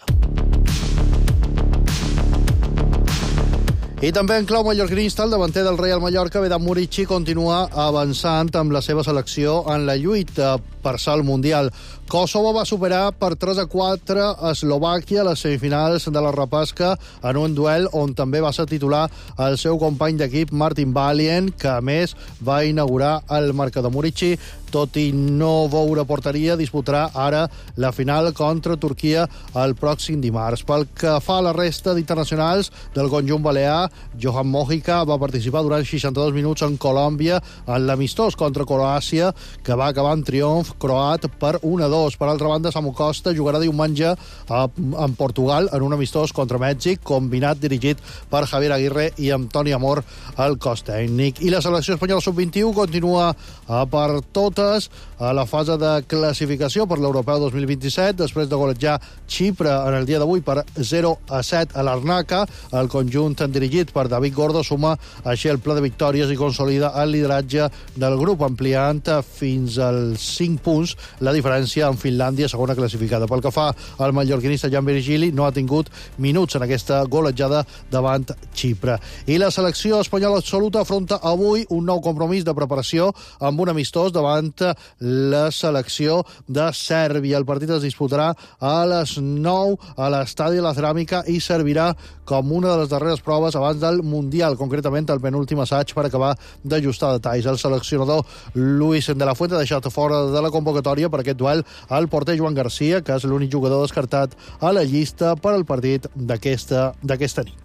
I també en clau mallorquinista, el davanter del Real Mallorca, Vedat Murici, continua avançant amb la seva selecció en la lluita per salt mundial. Kosovo va superar per tres a quatre a Eslovàquia a les semifinals de la repesca en un duel on també va ser titular el seu company d'equip Martin Valient, que a més va inaugurar el marcador. Murici, tot i no veure porteria, disputarà ara la final contra Turquia el pròxim dimarts. Pel que fa a la resta d'internacionals del conjunt balear, Johan Mojica va participar durant seixanta-dos minuts en Colòmbia en l'amistós contra Croàcia, que va acabar en triomf croat per un a dos. Per altra banda, Samu Costa jugarà diumenge a, en Portugal en un amistós contra Mèxic, combinat dirigit per Javier Aguirre i Antoni Amor al cos tècnic. I la selecció espanyola sub vint-i-u continua a per totes a la fase de classificació per l'Europeu dos mil vint-i-set, després de golejar Xipre en el dia d'avui per zero a set a l'Arnaca. El conjunt dirigit per David Gordo suma així el pla de victòries i consolida el lideratge del grup, ampliant fins als cinc punts la diferència amb Finlàndia, segona classificada. Pel que fa al mallorquinista Jan Virgili, no ha tingut minuts en aquesta golejada davant Xipre. I la selecció espanyola absoluta afronta avui un nou compromís de preparació amb un amistós davant la selecció de Sèrbia. El partit es disputarà a les nou a l'estadi de la Ceràmica i servirà com una de les darreres proves abans del Mundial, concretament el penúltim assaig per acabar d'ajustar detalls. El seleccionador Luis de la Fuente ha deixat fora de la la convocatòria per aquest duel al porter Joan Garcia, que és l'únic jugador descartat a la llista per al partit d'aquesta d'aquesta nit.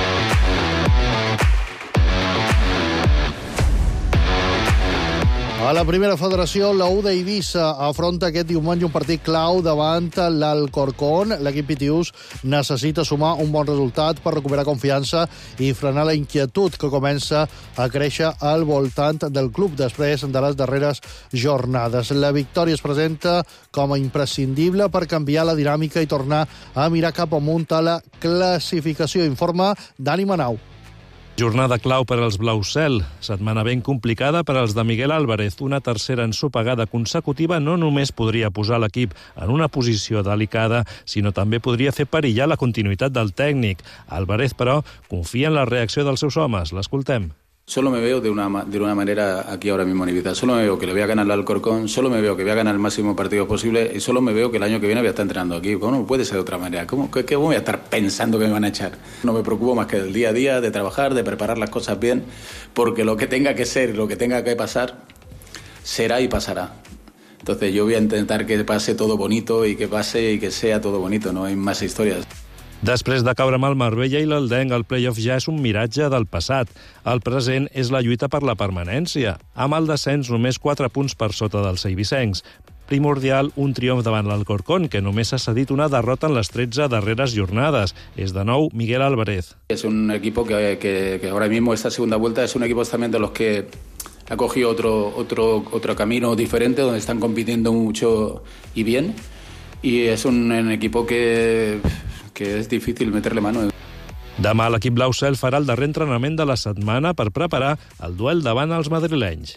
A la primera federació, la U d'Eivissa afronta aquest diumenge un partit clau davant l'Alcorcón. L'equip pitiús necessita sumar un bon resultat per recuperar confiança i frenar la inquietud que comença a créixer al voltant del club després de les darreres jornades. La victòria es presenta com a imprescindible per canviar la dinàmica i tornar a mirar cap amunt a la classificació. Informa Dani Manau. Jornada clau per als Blaucel. Setmana ben complicada per als de Miguel Álvarez. Una tercera ensopegada consecutiva no només podria posar l'equip en una posició delicada, sinó també podria fer perillar la continuïtat del tècnic. Álvarez, però, confia en la reacció dels seus homes. L'escoltem. Solo me veo de una, de una manera aquí ahora mismo en Ibiza. Solo me veo que le voy a ganar al Alcorcón, solo me veo que voy a ganar el máximo partido posible y solo me veo que el año que viene voy a estar entrenando aquí. ¿Cómo puede ser de otra manera? ¿Cómo, qué, qué voy a estar pensando que me van a echar? No me preocupo más que del día a día, de trabajar, de preparar las cosas bien, porque lo que tenga que ser, lo que tenga que pasar, será y pasará. Entonces yo voy a intentar que pase todo bonito y que pase y que sea todo bonito, no hay más historias. Després de caure amb el Marbella i l'Eldenc, el play-off ja és un miratge del passat. El present és la lluita per la permanència. Amb el descens, només quatre punts per sota dels eivissencs. Primordial, un triomf davant l'Alcorcón, que només ha cedit una derrota en les tretze darreres jornades. És de nou Miguel Álvarez. Es un equipo que, que, que ahora mismo, esta segunda vuelta, es un equipo también de los que ha cogido otro, otro, otro camino diferente, donde están compitiendo mucho y bien. Y es un, un equipo que... que és difícil meterle mano. Demà l'equip Blaucel farà el darrer entrenament de la setmana per preparar el duel davant els madrilenys.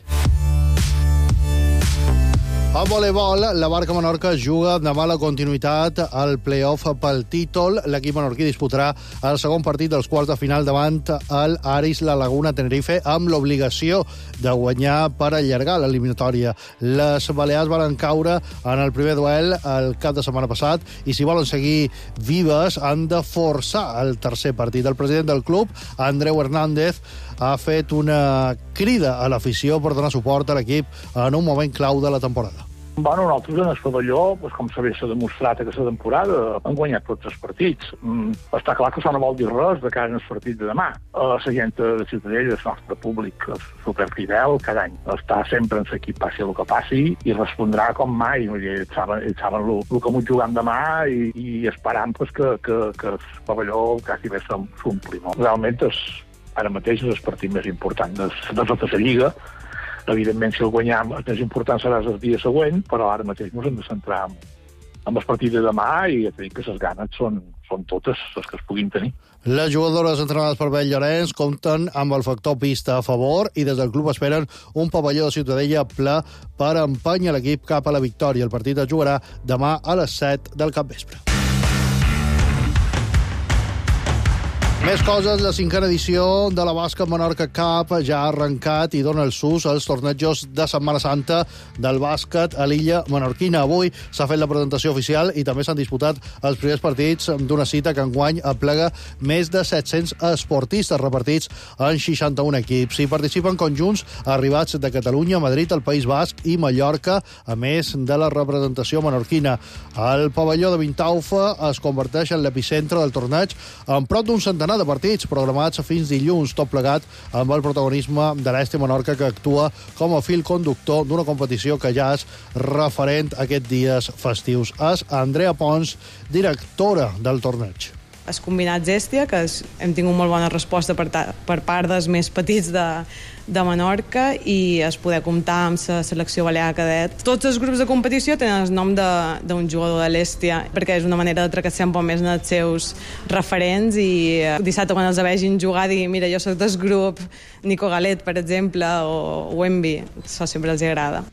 A voleibol, la Barca Menorca juga demà la continuïtat al play-off pel títol. L'equip menorquí disputarà el segon partit dels quarts de final davant el Aris La Laguna Tenerife amb l'obligació de guanyar per allargar l'eliminatòria. Les balears van caure en el primer duel el cap de setmana passat i si volen seguir vives han de forçar el tercer partit. El president del club, Andreu Hernández, ha fet una crida a l'afició per donar suport a l'equip en un moment clau de la temporada. Bueno, nosaltres en el pavelló, pues, com s'ha demostrat aquesta temporada, han guanyat tots els partits. Mm, està clar que això no vol dir res de cara als partits de demà. Uh, la gent de Ciutadella, el nostre públic, és superfidel cada any. Està sempre en l'equip, passi el que passi, i respondrà com mai. Ells saben, ells saben el, el que m'ho jugam demà i, i esperant pues, que, que, que el pavelló quasi bé s'ompli. No? Realment, és, ara mateix és el partit més important de, de tota la Lliga. Evidentment, si el guanyam, el més important serà el dia següent, però ara mateix ens hem de centrar en, en el partit de demà i ja dic que les ganes són, són totes les que es puguin tenir. Les jugadores entrenades per Bell Llorenç compten amb el factor pista a favor i des del club esperen un pavelló de Ciutadella ple per empènyer l'equip cap a la victòria. El partit es jugarà demà a les set del capvespre. Més coses, la cinquena edició de la Bàsquet Menorca Cup ja ha arrencat i dona el sus als tornejos de Setmana Santa del bàsquet a l'illa menorquina. Avui s'ha fet la presentació oficial i també s'han disputat els primers partits d'una cita que enguany aplega més de set-cents esportistes repartits en seixanta-un equips. Hi participen conjunts arribats de Catalunya, Madrid, el País Basc i Mallorca, a més de la representació menorquina. El pavelló de Vintaufa es converteix en l'epicentre del torneig amb prop d'un centenar de partits programats fins dilluns, tot plegat amb el protagonisme de l'Este Menorca, que actua com a fil conductor d'una competició que ja és referent aquests dies festius. És Andrea Pons, directora del torneig. El combinat Zèstia, que és, hem tingut molt bona resposta per, ta, per part dels més petits de, de Menorca i es poder comptar amb la selecció balear cadet. Tots els grups de competició tenen el nom d'un jugador de l'Èstia perquè és una manera de tractar un poc més els seus referents i dissabte quan els vegin jugar dir mira, jo soc del grup Nico Galet, per exemple, o Wemby. Això sempre els agrada.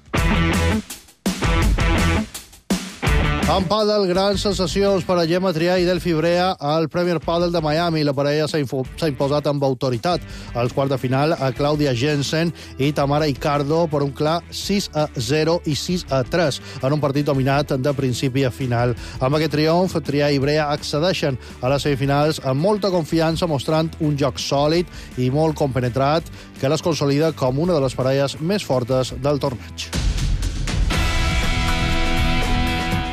En pàdel, grans sensacions per a Gemma Trià i Delphi Brea al Premier Padel de Miami. La parella s'ha imposat amb autoritat als quarts de final a Clàudia Jensen i Tamara Icardo per un clar sis a zero i sis a tres en un partit dominat de principi a final. Amb aquest triomf, Trià i Brea accedeixen a les semifinals amb molta confiança, mostrant un joc sòlid i molt compenetrat que les consolida com una de les parelles més fortes del torneig.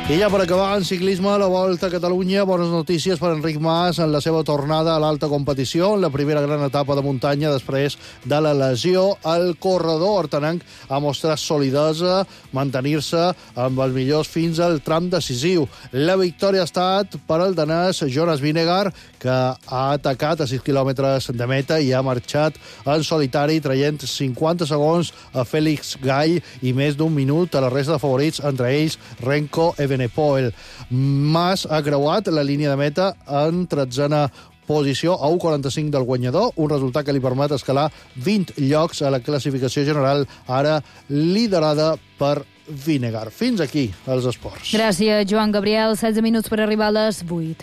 I ja per acabar, en ciclisme, la Volta a Catalunya, bones notícies per Enric Mas en la seva tornada a l'alta competició, en la primera gran etapa de muntanya després de la lesió. El corredor hortanenc ha mostrat solidesa, mantenir-se amb els millors fins al tram decisiu. La victòria ha estat per al danès Jonas Vingegaard, que ha atacat a sis quilòmetres de meta i ha marxat en solitari, traient cinquanta segons a Félix Gall i més d'un minut a la resta de favorits, entre ells Renko Evenepoel. Mas ha creuat la línia de meta en tretzena posició a u quaranta-cinc del guanyador, un resultat que li permet escalar vint llocs a la classificació general, ara liderada per Vingegaard. Fins aquí els esports. Gràcies, Joan Gabriel. setze minuts per arribar a les vuit.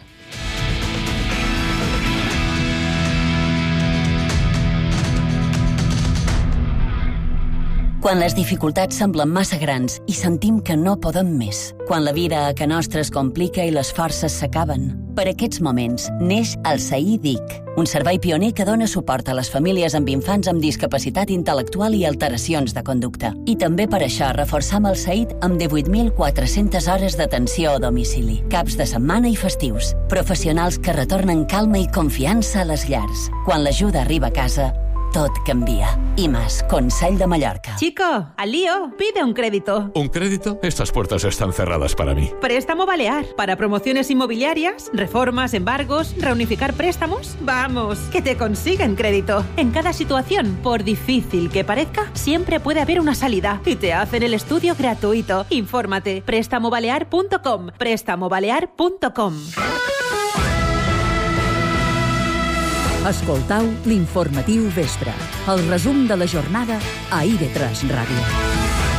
Quan les dificultats semblen massa grans i sentim que no podem més. Quan la vida a ca nostra es complica i les forces s'acaben. Per aquests moments neix el S A I D I C, un servei pioner que dona suport a les famílies amb infants amb discapacitat intel·lectual i alteracions de conducta. I també per això reforçam el S A I D amb divuit mil quatre-centes hores d'atenció a domicili, caps de setmana i festius. Professionals que retornen calma i confiança a les llars. Quan l'ajuda arriba a casa, tot canvia. I más, Consell de Mallorca. Chico, al lío, pide un crédito. ¿Un crédito? Estas puertas están cerradas para mí. Préstamo Balear. Para promociones inmobiliarias, reformas, embargos, reunificar préstamos. Vamos, que te consiguen crédito. En cada situación, por difícil que parezca, siempre puede haber una salida. Y te hacen el estudio gratuito. Infórmate. préstamo balear punto com. préstamo balear punto com. Escoltau l'informatiu vespre, el resum de la jornada a I V tres Ràdio.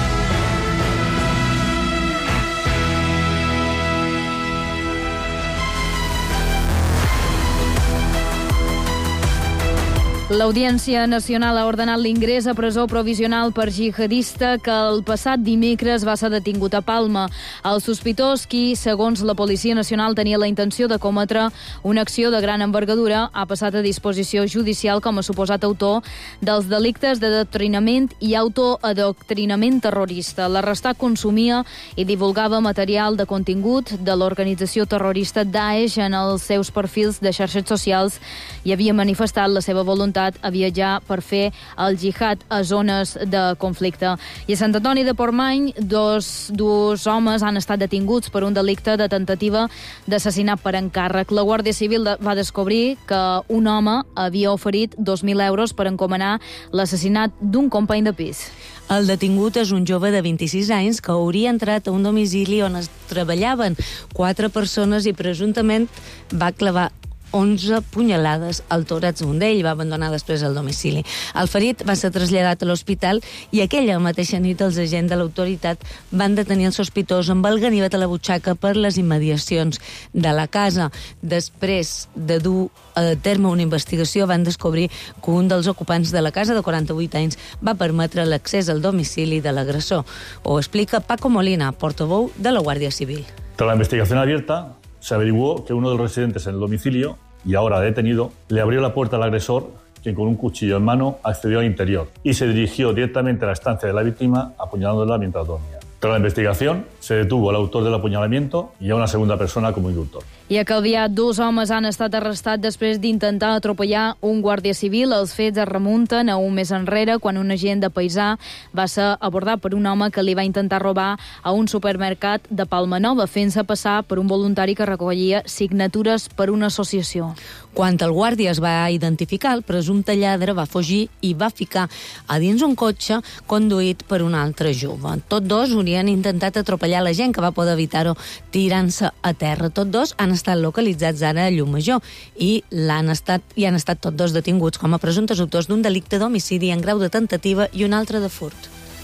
L'Audiència Nacional ha ordenat l'ingrés a presó provisional per jihadista que el passat dimecres va ser detingut a Palma. El sospitós, qui, segons la Policia Nacional, tenia la intenció de cometre una acció de gran envergadura, ha passat a disposició judicial com a suposat autor dels delictes d'adoctrinament i autoadoctrinament terrorista. L'arrestat consumia i divulgava material de contingut de l'organització terrorista Daesh en els seus perfils de xarxes socials i havia manifestat la seva voluntat a viatjar per fer el jihad a zones de conflicte. I a Sant Antoni de Portmany, dos, dos homes han estat detinguts per un delicte de tentativa d'assassinat per encàrrec. La Guàrdia Civil va descobrir que un home havia oferit dos mil euros per encomanar l'assassinat d'un company de pis. El detingut és un jove de vint-i-sis anys que hauria entrat a un domicili on es treballaven quatre persones i presumptament va clavar onze punyalades al tòrax. Un d'ell va abandonar després el domicili. El ferit va ser traslladat a l'hospital i aquella mateixa nit els agents de l'autoritat van detenir el sospitós amb el ganivet a la butxaca per les immediacions de la casa. Després de dur a terme una investigació van descobrir que un dels ocupants de la casa, de quaranta-vuit anys, va permetre l'accés al domicili de l'agressor. Ho explica Paco Molina, portaveu de la Guàrdia Civil. Tras la investigación abierta, se averiguó que uno de los residentes en el domicilio, y ahora detenido, le abrió la puerta al agresor, quien con un cuchillo en mano accedió al interior y se dirigió directamente a la estancia de la víctima, apuñalándola mientras dormía. Tras la investigación, se detuvo al autor del apuñalamiento y a una segunda persona como inductor. I a Calvià, dos homes han estat arrestats després d'intentar atropellar un guàrdia civil. Els fets es remunten a un mes enrere, quan un agent de paisà va ser abordat per un home que li va intentar robar a un supermercat de Palma Nova, fent-se passar per un voluntari que recollia signatures per una associació. Quan el guàrdia es va identificar, el presumpte lladre va fugir i va ficar a dins un cotxe conduït per un altre jove. Tots dos haurien intentat atropellar la gent, que va poder evitar-ho tirant-se a terra. Tots dos han estat localitzats ara a Llumajor i l'han estat, i han estat tots dos detinguts com a presumptes autors d'un delicte d'homicidi en grau de tentativa i un altre de furt.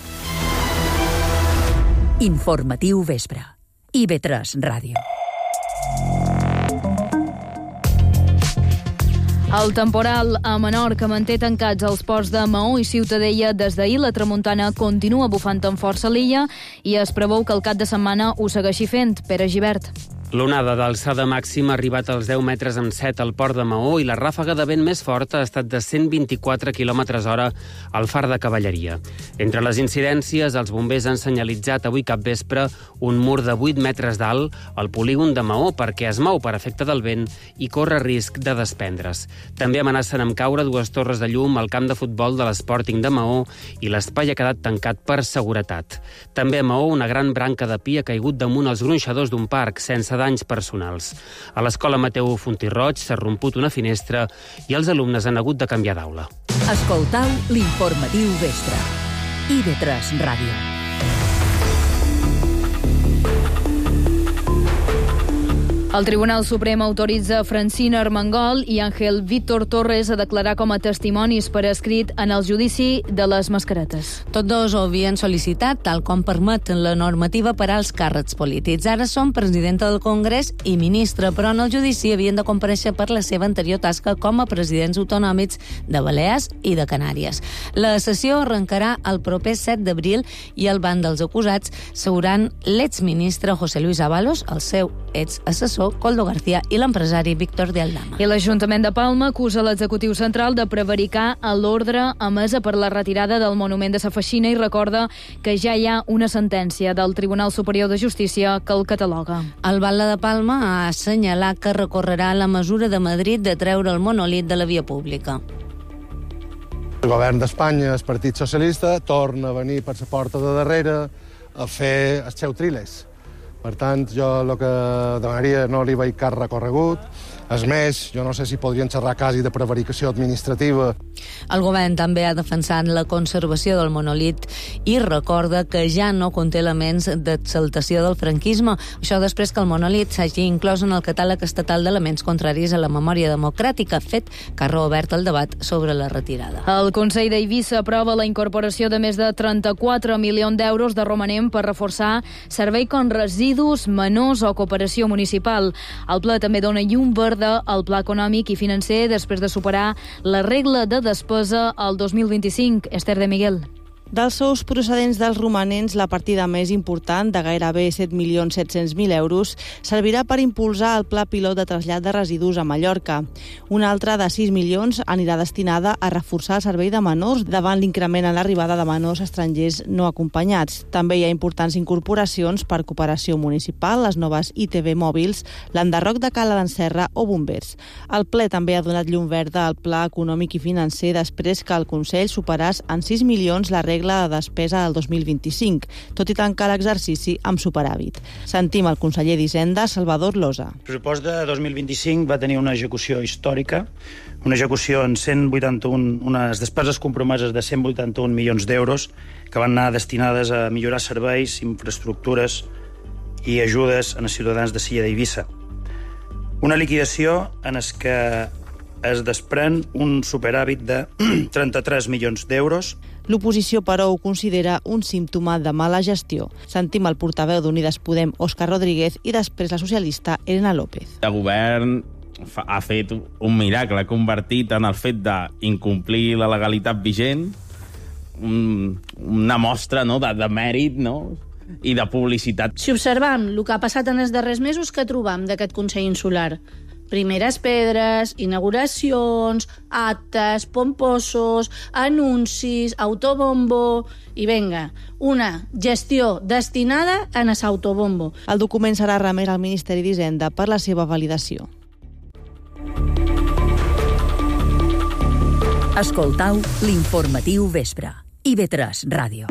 Informatiu vespre. I V tres Ràdio. El temporal a Menorca manté tancats els ports de Maó i Ciutadella des d'ahir. La tramuntana continua bufant amb força a l'illa i es preveu que el cap de setmana ho segueixi fent. Pere Gibert. L'onada d'alçada màxima ha arribat als deu metres amb set al port de Maó i la ràfaga de vent més forta ha estat de cent vint-i-quatre quilòmetres hora al far de Cavalleria. Entre les incidències, els bombers han senyalitzat avui capvespre un mur de vuit metres d'alt al polígon de Maó perquè es mou per efecte del vent i corre risc de desprendre's. També amenacen amb caure dues torres de llum al camp de futbol de l'Sporting de Maó i l'espai ha quedat tancat per seguretat. També a Maó una gran branca de pi ha caigut damunt els gronxadors d'un parc sense danys personals. A l'escola Mateu Fontirroig s'ha romput una finestra i els alumnes han hagut de canviar d'aula. Escoltau l'informatiu Vespre. I V tres Ràdio. El Tribunal Suprem autoritza Francina Armengol i Ángel Víctor Torres a declarar com a testimonis per escrit en el judici de les mascaretes. Tots dos ho havien sol·licitat, tal com permet la normativa per als càrrecs polítics. Ara són presidenta del Congrés i ministra, però en el judici havien de comparèixer per la seva anterior tasca com a presidents autonòmics de Balears i de Canàries. La sessió arrencarà el proper set d'abril i el banc dels acusats seuran l'exministre José Luis Ábalos, el seu exassessor Coldo García i l'empresari Víctor de Aldama. I l'Ajuntament de Palma acusa l'executiu central de prevaricar a l'ordre emesa per la retirada del monument de Sa Feixina i recorda que ja hi ha una sentència del Tribunal Superior de Justícia que el cataloga. El Batlle de Palma ha assenyalat que recorrerà la mesura de Madrid de treure el monolit de la via pública. El govern d'Espanya, el Partit Socialista, torna a venir per la porta de darrere a fer els seus triles. Per tant, jo el que demanaria no li veig cap recorregut. És més, jo no sé si podrien xerrar quasi de prevaricació administrativa. El govern també ha defensat la conservació del monolit i recorda que ja no conté elements d'exaltació del franquisme. Això després que el monolit s'hagi inclòs en el catàleg estatal d'elements contraris a la memòria democràtica, fet que ha reobert el debat sobre la retirada. El Consell d'Eivissa aprova la incorporació de més de trenta-quatre milions d'euros de romanent per reforçar servei com residus, menors o cooperació municipal. El ple també dona llum verda al pla econòmic i financer després de superar la regla de despesa al dos mil vint-i-cinc. Esther de Miguel. Dels sous procedents dels romanents, la partida més important, de gairebé set milions set-cents mil euros, servirà per impulsar el pla pilot de trasllat de residus a Mallorca. Una altra de sis milions anirà destinada a reforçar el servei de menors davant l'increment en l'arribada de menors estrangers no acompanyats. També hi ha importants incorporacions per cooperació municipal, les noves I T V mòbils, l'enderroc de Cala d'Enserra o bombers. El ple també ha donat llum verda al pla econòmic i financer després que el Consell superàs en sis milions la regla de despesa del dos mil vint-i-cinc, tot i tancar l'exercici amb superàvit. Sentim el conseller d'Hisenda, Salvador Losa. El pressupost de dos mil vint-i-cinc va tenir una execució històrica, una execució en cent vuitanta-un, unes despeses compromeses de cent vuitanta-un milions d'euros que van anar destinades a millorar serveis, infraestructures i ajudes als ciutadans de Silla d'Eivissa. Una liquidació en el que es desprèn un superàvit de trenta-tres milions d'euros. L'oposició, però, ho considera un símptoma de mala gestió. Sentim el portaveu d'Unides Podem, Òscar Rodríguez, i després la socialista Elena López. El govern ha fet un miracle, ha convertit en el fet d'incomplir la legalitat vigent un, una mostra, no?, de, de mèrit, no?, i de publicitat. Si observam el que ha passat en els darrers mesos, que trobam d'aquest Consell Insular? Primeres pedres, inauguracions, actes, pomposos, anuncis, autobombo... I venga, una gestió destinada a ese autobombo. El document serà remès al Ministeri d'Hisenda per la seva validació. Escoltau l'informatiu Vespre. I V tres Ràdio.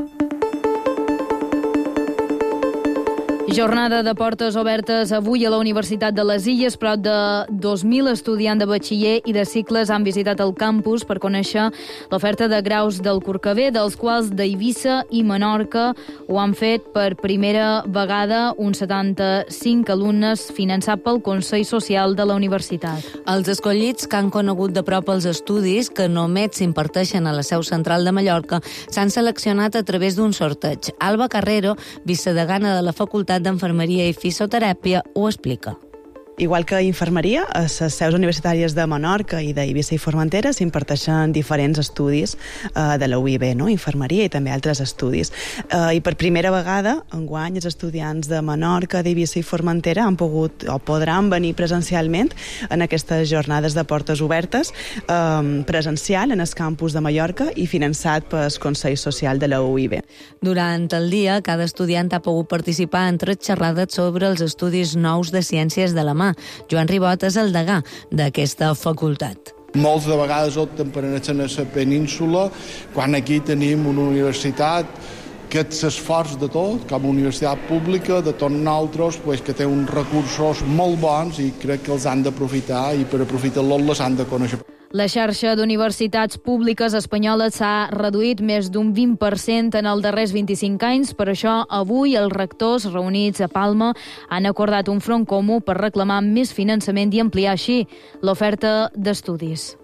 Jornada de portes obertes avui a la Universitat de les Illes. Prop de dos mil estudiants de batxiller i de cicles han visitat el campus per conèixer l'oferta de graus del Corcavé, dels quals d'Eivissa i Menorca ho han fet per primera vegada uns setanta-cinc alumnes finançat pel Consell Social de la Universitat. Els escollits que han conegut de prop els estudis que només s'imparteixen a la seu central de Mallorca s'han seleccionat a través d'un sorteig. Alba Carrero, vicedegana de la Facultat d'Enfermeria i Fisioteràpia, ho explica. Igual que infermeria, a les seus universitàries de Menorca i d'Eivissa i Formentera s'imparteixen diferents estudis eh, de la U I B, no? Infermeria i també altres estudis. Eh, I per primera vegada, enguany, els estudiants de Menorca, d'Eivissa i Formentera han pogut o podran venir presencialment en aquestes jornades de portes obertes, eh, presencial en el campus de Mallorca i finançat pel Consell Social de la U I B. Durant el dia, cada estudiant ha pogut participar en tres xerrades sobre els estudis nous de ciències de la mà. Joan Ribot és el degà d'aquesta facultat. Molts de vegades opten per anar a la península, quan aquí tenim una universitat que és l'esforç de tot, com a universitat pública, de tots nosaltres, pues, que té uns recursos molt bons i crec que els han d'aprofitar i per aprofitar-los les han de conèixer. La xarxa d'universitats públiques espanyoles s'ha reduït més d'un vint per cent en els darrers vint-i-cinc anys. Per això, avui els rectors reunits a Palma han acordat un front comú per reclamar més finançament i ampliar així l'oferta d'estudis.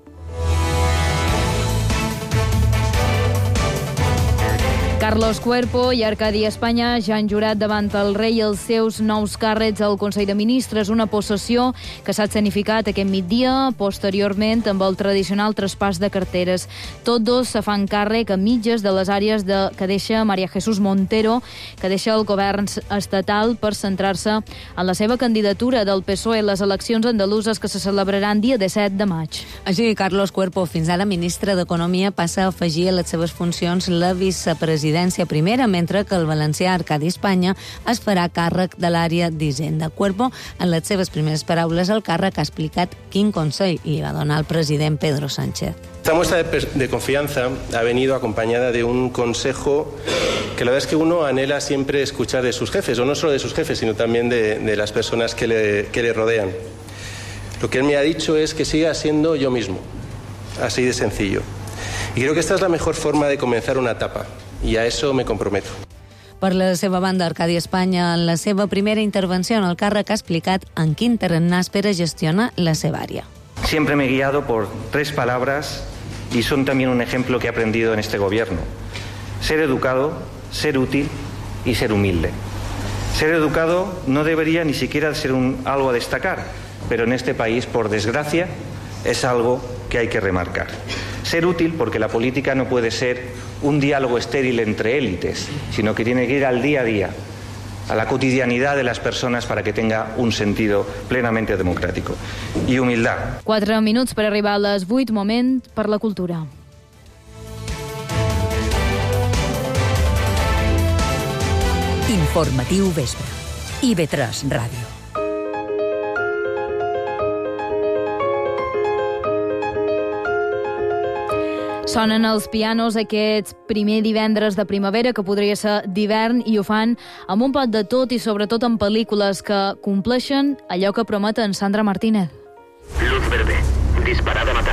Carlos Cuerpo i Arcadi Espanya ja han jurat davant el rei els seus nous càrrecs al Consell de Ministres, una possessió que s'ha escenificat aquest migdia, posteriorment amb el tradicional traspàs de carteres. Tots dos se fan càrrec a mitges de les àrees de, que deixa María Jesús Montero, que deixa el govern estatal per centrar-se en la seva candidatura del P S O E a les eleccions andaluses que se celebraran dia disset de maig. Així, Carlos Cuerpo, fins ara ministre d'Economia, passa a afegir a les seves funcions la vicepresidència primera, mentre que el valencià Arcadi Espanya es farà càrrec de l'àrea d'Hisenda. Cuerpo, en les seves primeres paraules al càrrec, ha explicat quin consell li va donar el president Pedro Sánchez. Esta muestra de, de confianza ha venido acompañada de un consejo que la verdad es que uno anhela siempre escuchar de sus jefes, o no solo de sus jefes, sino también de, de las personas que le, que le rodean. Lo que él me ha dicho es que siga siendo yo mismo, así de sencillo. Y creo que esta es la mejor forma de comenzar una etapa. I a eso me comprometo. Per la seva banda, Arcadi Espanya, en la seva primera intervenció en el càrrec, ha explicat en quin terreny espera gestionar la seva àrea. Siempre me he guiado por tres palabras y son también un ejemplo que he aprendido en este gobierno. Ser educado, ser útil y ser humilde. Ser educado no debería ni siquiera ser un, algo a destacar, pero en este país, por desgracia, es algo que hay que remarcar. Ser útil porque la política no puede ser un diálogo estéril entre élites, sino que tiene que ir al día a día, a la cotidianidad de las personas para que tenga un sentido plenamente democrático. I humildad. Quatre minuts per arribar a les vuit, moment per la cultura. Informatiu vespre. I V tres Ràdio. Sonen els pianos aquest primer divendres de primavera, que podria ser d'hivern, i ho fan amb un pot de tot i sobretot en pel·lícules que compleixen allò que prometen. Sandra Martínez. Luz verde. Disparar a matar.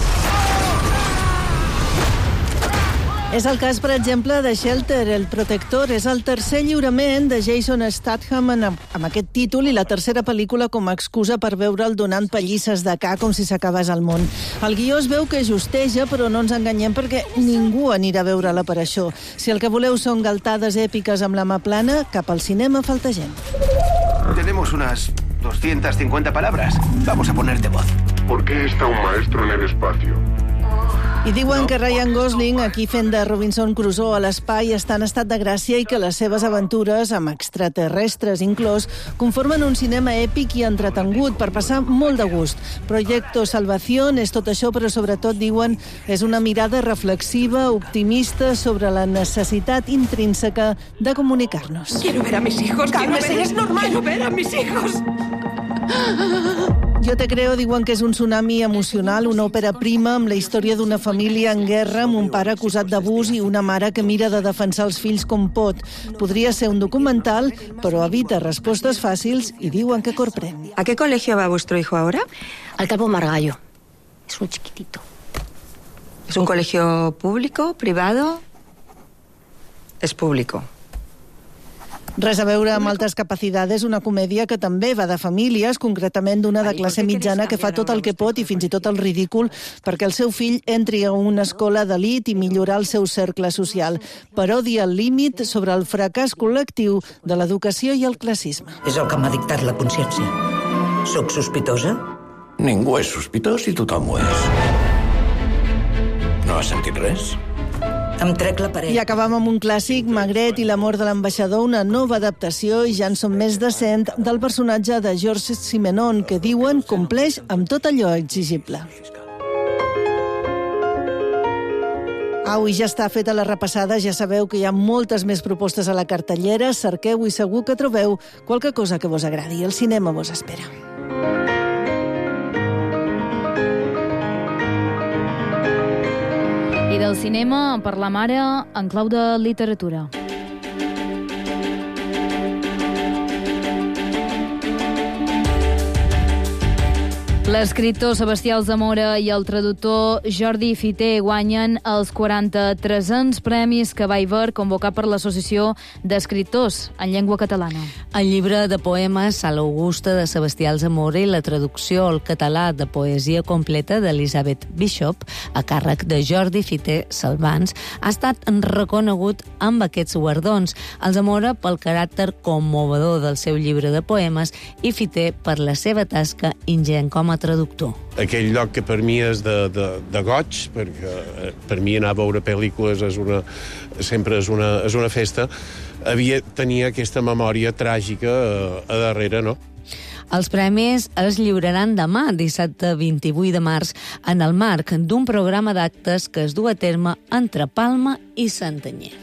És el cas, per exemple, de Shelter, el protector. És el tercer lliurament de Jason Statham amb aquest títol i la tercera pel·lícula com a excusa per veure'l donant pallisses de ca com si s'acabés el món. El guió es veu que justeja, però no ens enganyem perquè ningú anirà a veure-la per això. Si el que voleu són galtades èpiques amb la mà plana, cap al cinema falta gent. Tenemos unas doscientas cincuenta palabras. Vamos a ponerte voz. ¿Por qué está un maestro en el espacio? I diuen que Ryan Gosling, aquí fent de Robinson Crusoe a l'espai, està en estat de gràcia i que les seves aventures, amb extraterrestres inclòs, conformen un cinema èpic i entretengut per passar molt de gust. Proyecto Salvación és tot això, però sobretot, diuen, és una mirada reflexiva, optimista sobre la necessitat intrínseca de comunicar-nos. Quiero ver a mis hijos. Cálmese, es normal. Quiero ver a mis hijos. Jo te creo, diuen que és un tsunami emocional, una òpera prima amb la història d'una família en guerra, amb un pare acusat d'abús i una mare que mira de defensar els fills com pot. Podria ser un documental, però evita respostes fàcils i diuen que corprèn. ¿A qué colegio va vuestro hijo ahora? Al Cabo Margallo. Es un chiquitito. ¿Es un colegio público, privado? Es público. Res a veure amb Altes Capacidades, una comèdia que també va de famílies, concretament d'una de classe mitjana que fa tot el que pot i fins i tot el ridícul perquè el seu fill entri a una escola d'elit i millorar el seu cercle social. Parodia al límit sobre el fracàs col·lectiu de l'educació i el classisme. És el que m'ha dictat la consciència. Soc sospitosa? Ningú és sospitós i tothom ho és. No has sentit res? Em trec la paret. I acabam amb un clàssic, Magret i l'amor de l'ambaixador, una nova adaptació, i ja en són més de cent, del personatge de Georges Simenon, que diuen compleix amb tot allò exigible. Au, i ja està feta la repassada, ja sabeu que hi ha moltes més propostes a la cartellera, cerqueu i segur que trobeu qualque cosa que vos agradi. El cinema vos espera. I del cinema en parlam ara en clau de literatura. L'escriptor Sebastià Alsamora i el traductor Jordi Fité guanyen els quaranta-tresens premis que Vaiver convocat per l'Associació d'Escriptors en Llengua Catalana. El llibre de poemes Sala Augusta de Sebastià Alsamora i la traducció al català de poesia completa d'Elisabeth Bishop, a càrrec de Jordi Fité Salvans, ha estat reconegut amb aquests guardons. Alsamora pel caràcter commovedor del seu llibre de poemes i Fité per la seva tasca ingent com a traductor. Aquell lloc que per mi és de, de, de goig, perquè per mi anar a veure pel·lícules és una, sempre és una, és una festa, havia, tenia aquesta memòria tràgica a, a darrere, no? Els premis es lliuraran demà, dissabte vint-i-vuit de març, en el marc d'un programa d'actes que es du a terme entre Palma i Santanyí.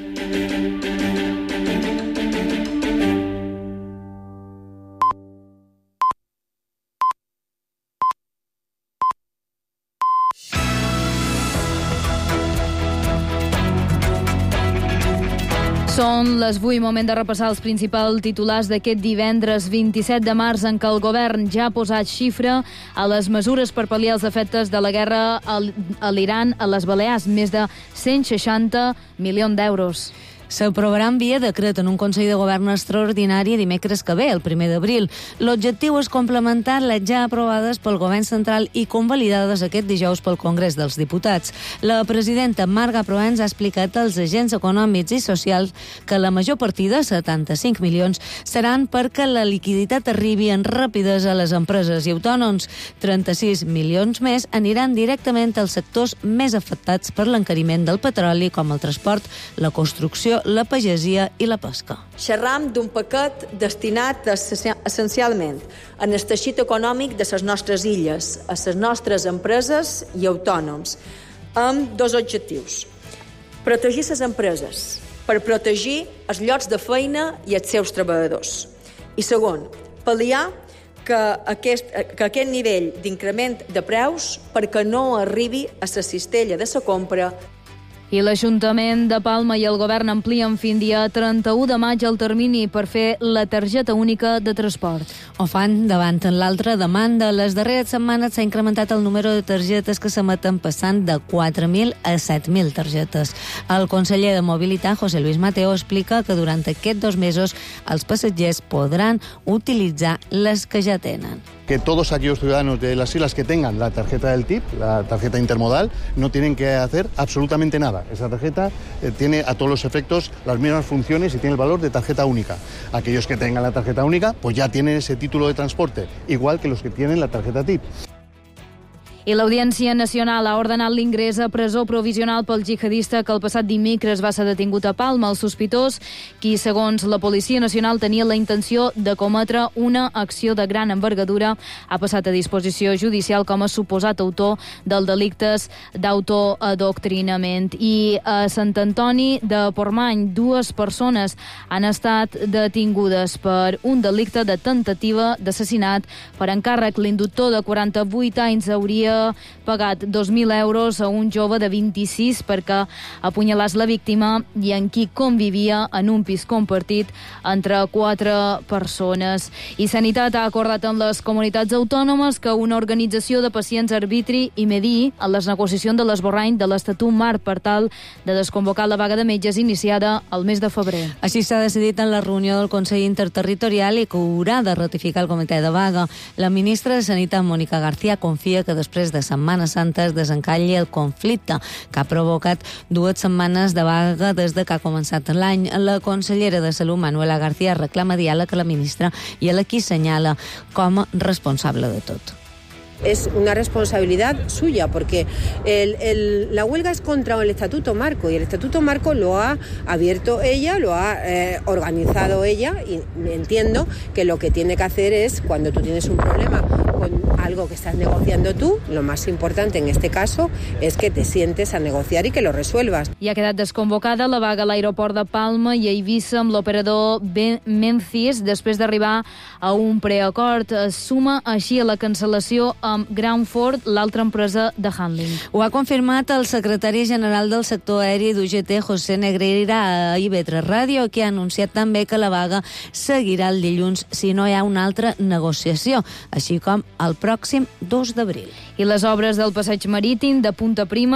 Són les vuit, moment de repassar els principals titulars d'aquest divendres vint-i-set de març, en què el govern ja ha posat xifra a les mesures per pal·liar els efectes de la guerra a l'Iran a les Balears, més de cent seixanta milions d'euros. S'aprovarà en via decret en un Consell de Govern extraordinari dimecres que ve, el primer d'abril. L'objectiu és complementar les ja aprovades pel Govern central i convalidades aquest dijous pel Congrés dels Diputats. La presidenta Marga Proens ha explicat als agents econòmics i socials que la major partida, setanta-cinc milions, seran perquè la liquiditat arribi en rapidesa a les empreses i autònoms. trenta-sis milions més aniran directament als sectors més afectats per l'encariment del petroli, com el transport, la construcció, la pagesia i la pesca. Xerram d'un paquet destinat essencialment en el teixit econòmic de les nostres illes, a les nostres empreses i autònoms, amb dos objectius. Protegir les empreses, per protegir els llocs de feina i els seus treballadors. I segon, pal·liar que aquest, que aquest nivell d'increment de preus perquè no arribi a la cistella de la compra. I l'Ajuntament de Palma i el govern amplien fins dia trenta-u de maig el termini per fer la targeta única de transport. Ho fan davant l'altra demanda. Les darreres setmanes s'ha incrementat el número de targetes que s'emeten, passant de quatre mil a set mil targetes. El conseller de Mobilitat, José Luis Mateo, explica que durant aquests dos mesos els passatgers podran utilitzar les que ja tenen. Que todos aquellos ciudadanos de las islas que tengan la tarjeta del T I P, la tarjeta intermodal, no tienen que hacer absolutamente nada. Esa tarjeta eh, tiene a todos los efectos las mismas funciones y tiene el valor de tarjeta única. Aquellos que tengan la tarjeta única, pues ya tienen ese título de transporte, igual que los que tienen la tarjeta T I P. I l'Audiència Nacional ha ordenat l'ingrés a presó provisional pel jihadista que el passat dimecres va ser detingut a Palma. El sospitós, qui, segons la Policia Nacional, tenia la intenció de cometre una acció de gran envergadura, ha passat a disposició judicial com a suposat autor dels delictes d'autoadoctrinament. I a Sant Antoni de Portmany, dues persones han estat detingudes per un delicte de tentativa d'assassinat per encàrrec. L'inductor de quaranta-vuit anys hauria pagat dos mil euros a un jove de vint-i-sis perquè apunyalàs la víctima i en qui convivia en un pis compartit entre quatre persones. I Sanitat ha acordat amb les comunitats autònomes que una organització de pacients arbitri i medí en les negociacions de l'esborrany de l'Estatut Marc per tal de desconvocar la vaga de metges iniciada el mes de febrer. Així s'ha decidit en la reunió del Consell Interterritorial i que haurà de ratificar el comitè de vaga. La ministra de Sanitat, Mònica García, confia que després després de Setmana Santa es desencalli el conflicte, que ha provocat dues setmanes de vaga des de que ha començat l'any. La consellera de Salut, Manuela García, reclama diàleg a la ministra i a la qui senyala com a responsable de tot. Es una responsabilidad suya porque el, el, la huelga es contra el Estatuto Marco y el Estatuto Marco lo ha abierto ella, lo ha eh, organizado ella y entiendo que lo que tiene que hacer es, cuando tú tienes un problema con algo que estás negociando tú, lo más importante en este caso es que te sientes a negociar y que lo resuelvas. I ha quedat desconvocada la vaga a l'aeroport de Palma i a Eivissa amb l'operador Menzies després d'arribar a un preacord. Es suma així a la cancel·lació amb Groundford, l'altra empresa de handling. Ho ha confirmat el secretari general del sector aeri d'U G T, José Negreira, a I V tres Ràdio, que ha anunciat també que la vaga seguirà el dilluns si no hi ha una altra negociació, així com el pròxim dos d'abril. I les obres del passeig marítim de Punta Prima